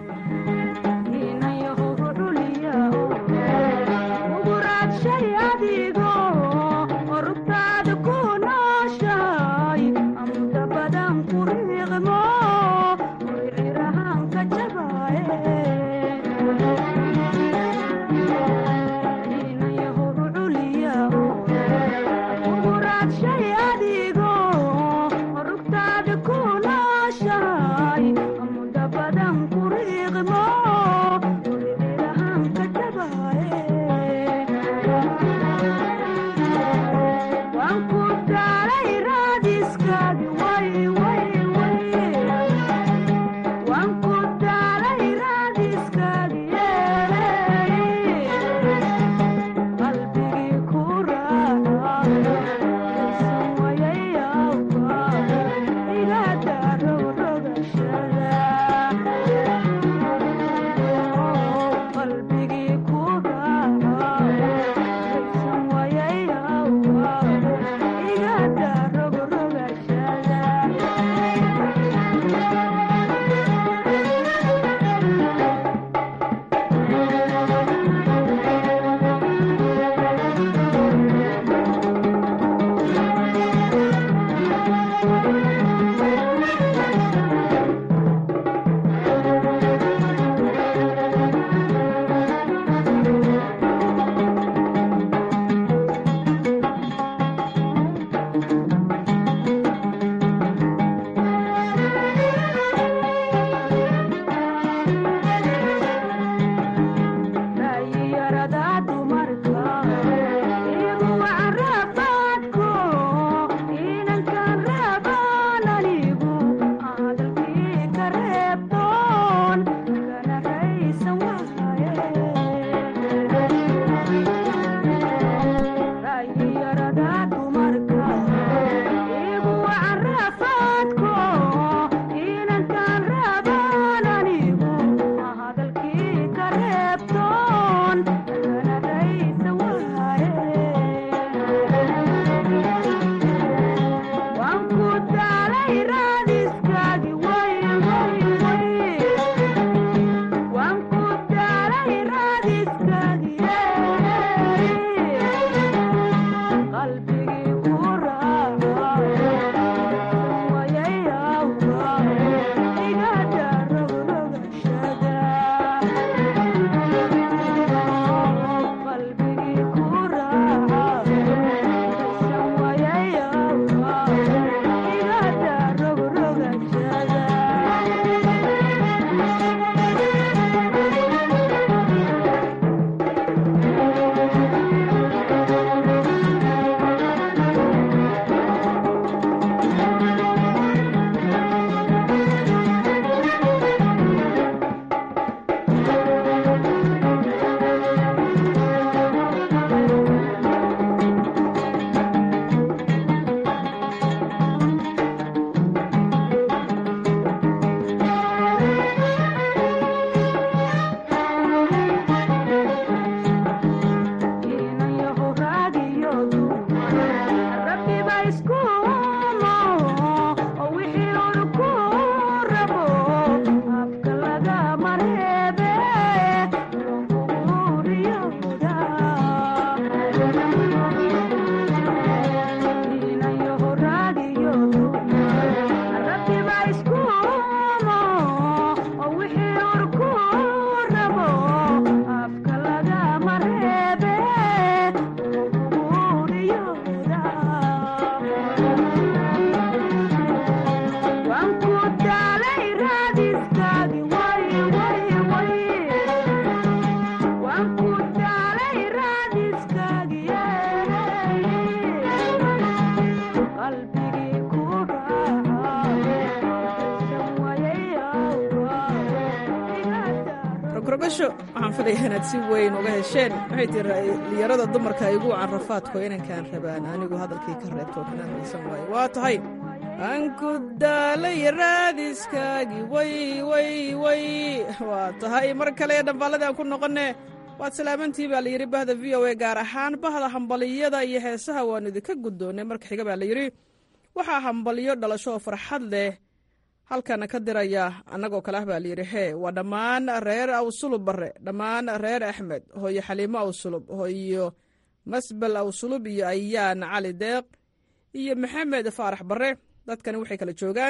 More
rogasho waxaan filayaa inaad si weyn uga hesheen waxay tii dhalinyarada dumarka igu carafaadko inankaan rabaan anigu hadalkii ka reebto kanaan haysan waayo waa tahay aan ku daalay raadiskaagii way way way waa tahay mar kale dhambaalladii aan ku noqonne waad salaamantii baa layidhi bahda v o a gaar ahaan bahda hambaliyada iyo heesaha waannu idinka guddoonnay marka xiga baa layidhi waxaa hambaliyo dhalasho oo farxad leh halkana ka diraya annagoo kale ah baa layidhi hee waa dhammaan reer awsulub barre dhammaan reer axmed hooyo xaliimo awsulub hooyo masbel awsulub iyo ayaan cali deeq iyo maxamed faarax barre dadkani waxay kala joogaan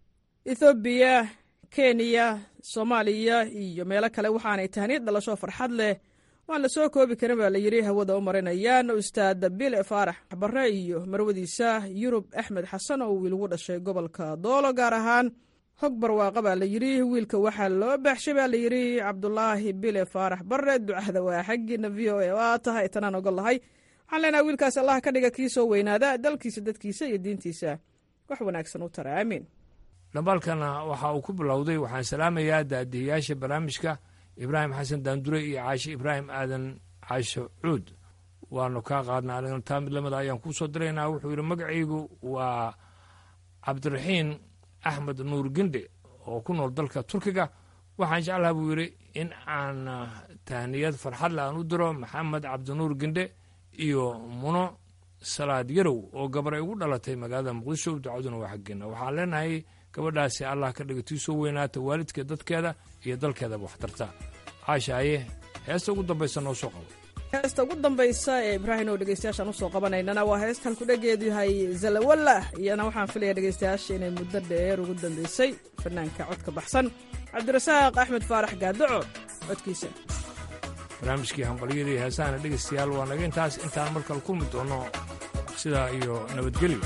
ethoobiya kenya soomaaliya iyo meelo kale waxaanay tahniid dhalasho farxad leh waan la soo koobi karin baa layidhi hawada u marinayaan ustaad bile faarax barre iyo marwadiisa yurub axmed xasan oo wiil ugu dhashay gobolka doolo gaar ahaan hog barwaaqa baa layidhi wiilka waxaa loo baaxshay baa layidhi cabdulaahi bile faarax barre ducada waa xaggiina v o a waa tahay tanaan ogol lahay waxaan leenaha wiilkaas allah ka dhiga kii soo weynaada dalkiisa dadkiisa iyo diintiisa wax wanaagsan u tara aamiin
dhambaalkana waxa uu ku bilowday waxaan salaamayaa daadiyayaasha barnaamijka ibraahim xasan daandure iyo caashe ibraahim aadan caasho cuud waanu kaa qaadna anigana taa mid lamida ayaan kuu soo diraynaa wuxuu yidhi magacaygu waa cabdiraxiin axmed nuur gindhe oo ku nool dalka turkiga waxaan jeclaha buu yidhi in aan tahniyad farxadle aan u diro maxamed cabdinuur gindhe iyo muno salaad yarow oo gabar ay ugu dhalatay magaalada muqdisho ducaduna waa xaggeena waxaan leenahay gabadhaasi allah ka dhiga tii soo weynaata waalidka dadkeeda iyo dalkeedaba waxtarta caashaaye heesta ugu dambaysa noo soo qabo
heesta ugu dambaysa ee ibraahim oo dhegeystayaashaan usoo qabanaynana waa heesta halkudhageedu yahay zalawalla iyana waxaan filaya dhegeystayaasha inay muddo dheer ugu dambaysay fanaanka codka baxsan cabdirasaaq axmed faarax gaadaco codkiisa
barnaamijkii hambalyadii heesahana dhegeystayaal waa naga intaas intaan markale kulmi doono sidaa iyo nabadgelyo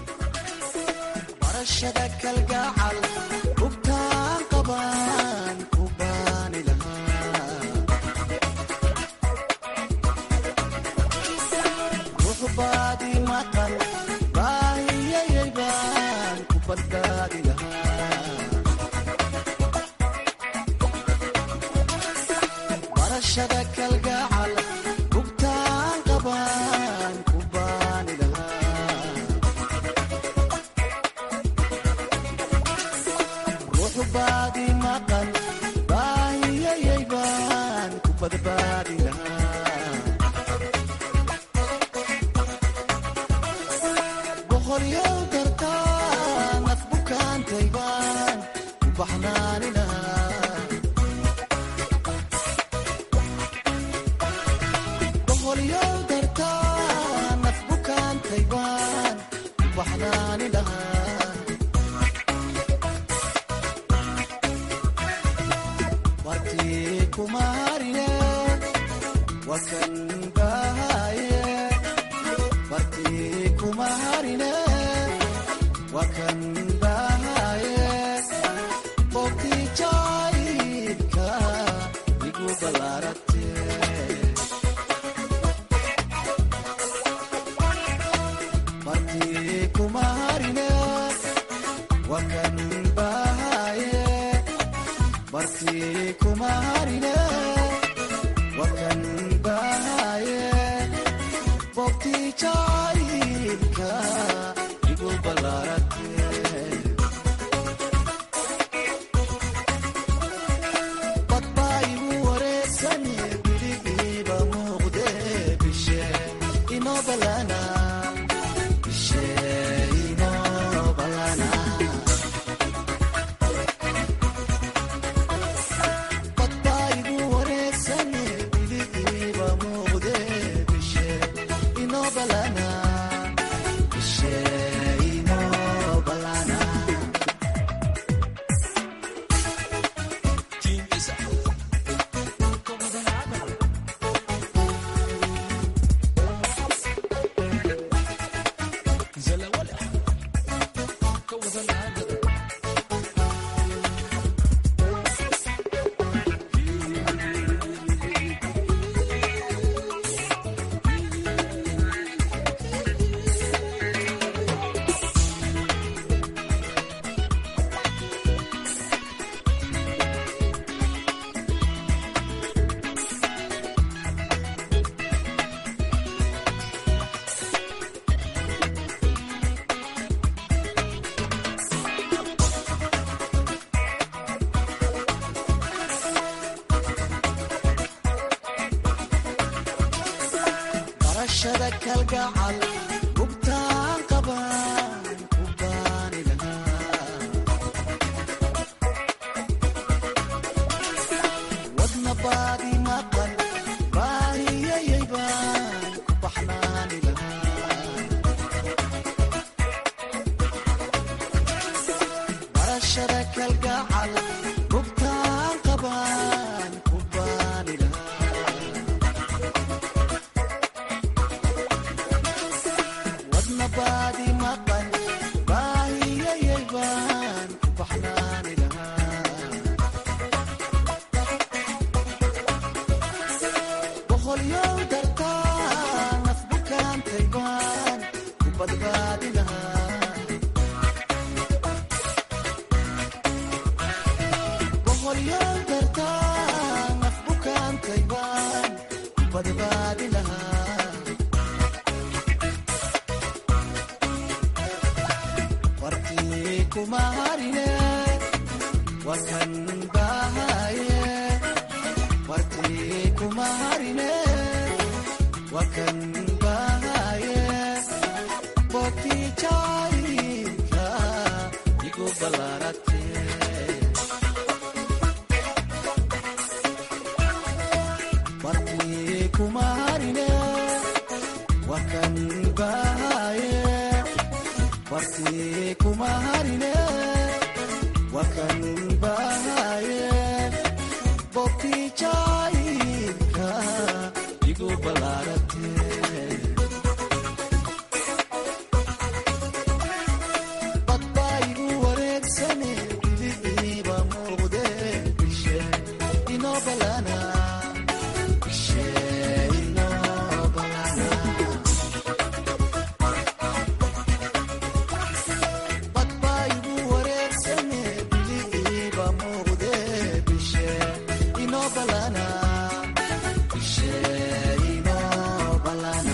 barashada kalgacal hubtaan qabaan ku baani lahaa ruux baadi maqan baahiyayay baan ku badbaadi lahaa barashada kalgacal hubtaan qabaan ku baani lahaa ruux baadi maqan baahiyayay baan ku badbaadi lahaa boqolyow dartaa naf bukaantay baan ku baxnaani lahaa boqolyow dartaa naf bukaantay baan ku baxnaani lahaa bartii kuma harine wakan bahaye bartii kuma harine wakan bahaye bogtii jaayibka igu ballaarate bartii kuma harine wakan bahaye bartii kuma harine wakan bahaye bogtii jaayibka igu ballaarate badbaa igu wareegsane biligiiba muuqde bishe inoo ballana bishe inoo ballana badbaa igu wareegsane biligiiba muuqde bishe inoo ballana barashada kalgacal gubtaan qabaan ku baani lahaa wadna baadi maqan baahiyayay baan ku baxnaani lahaa barashada kalgacal gubtaan qabaan ku baani lahaa wadna baadi maqan baahiyayay baan ku baxnaani lahaa boqolyow dartaa naf bukaantay baan ku badbaadi lahaa boqolyow dartaa naf bukaantay baan ku badbaadi lahaa wartii kuma harine wakan bahaye wartii kuma harine wakan bahaye bogtii jaayka igu ballaarate wartii kuma harine wakan bahaye wartii kuma harine wakan bahaye bogtii jaayka igu ballaarate badbaa igu wareegsane bilibiiba muuqde bishe inoo balana bishe inoo balana badbaa igu wareegsane bilibiiba muuqde bishe inoo balana bishe inoo balana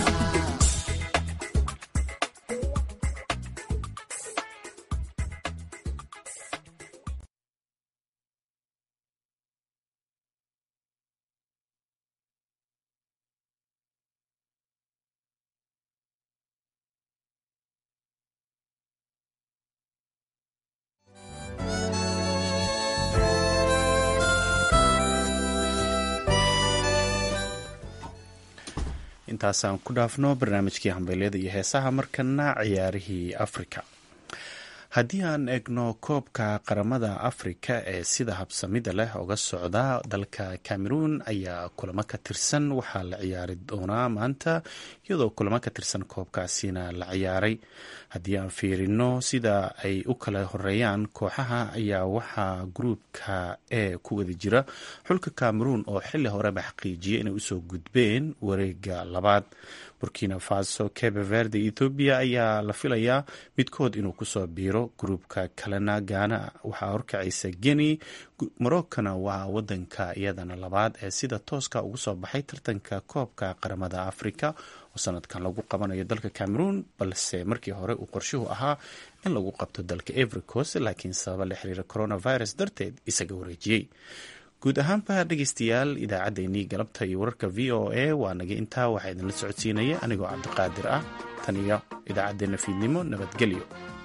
intaasaan ku dhaafno barnaamijkii hambeelyada iyo heesaha markana ciyaarihii afrika haddii aan eegno koobka qaramada afrika ee sida habsamida leh uga socda dalka cameroon ayaa kulamo ka tirsan waxaa la ciyaari doonaa maanta iyadoo kulamo ka tirsan koobkaasina la ciyaaray haddii aan fiirino sida ay u kala horeeyaan kooxaha ayaa waxaa gruubka e ku wada jira xulka cameroon oo xili horeba xaqiijiyay inay usoo gudbeen wareega labaad burkina faso cape verde ethoobiya ayaa la filayaa midkood inuu kusoo biiro gruubka kalena gaana waxaa horkacaysa guinea morocana waa wadanka iyadana labaad ee sida tooska ugu soo baxay tartanka koobka qaramada afrika oo sanadkan lagu qabanayo dalka cameroon balse markii hore uu qorshuhu ahaa in lagu qabto dalka Ivory Coast laakiin sababa la xiriira coronavirus darteed isaga wareejiyey. guud ahaanba dhegeystayaal idaacaddeenii galabta iyo wararka v o a waa naga intaa waxaa idinla socodsiinaya anigoo cabdiqaadir ah tan iyo idaacaddeenna fiidnimo nabadgelyo.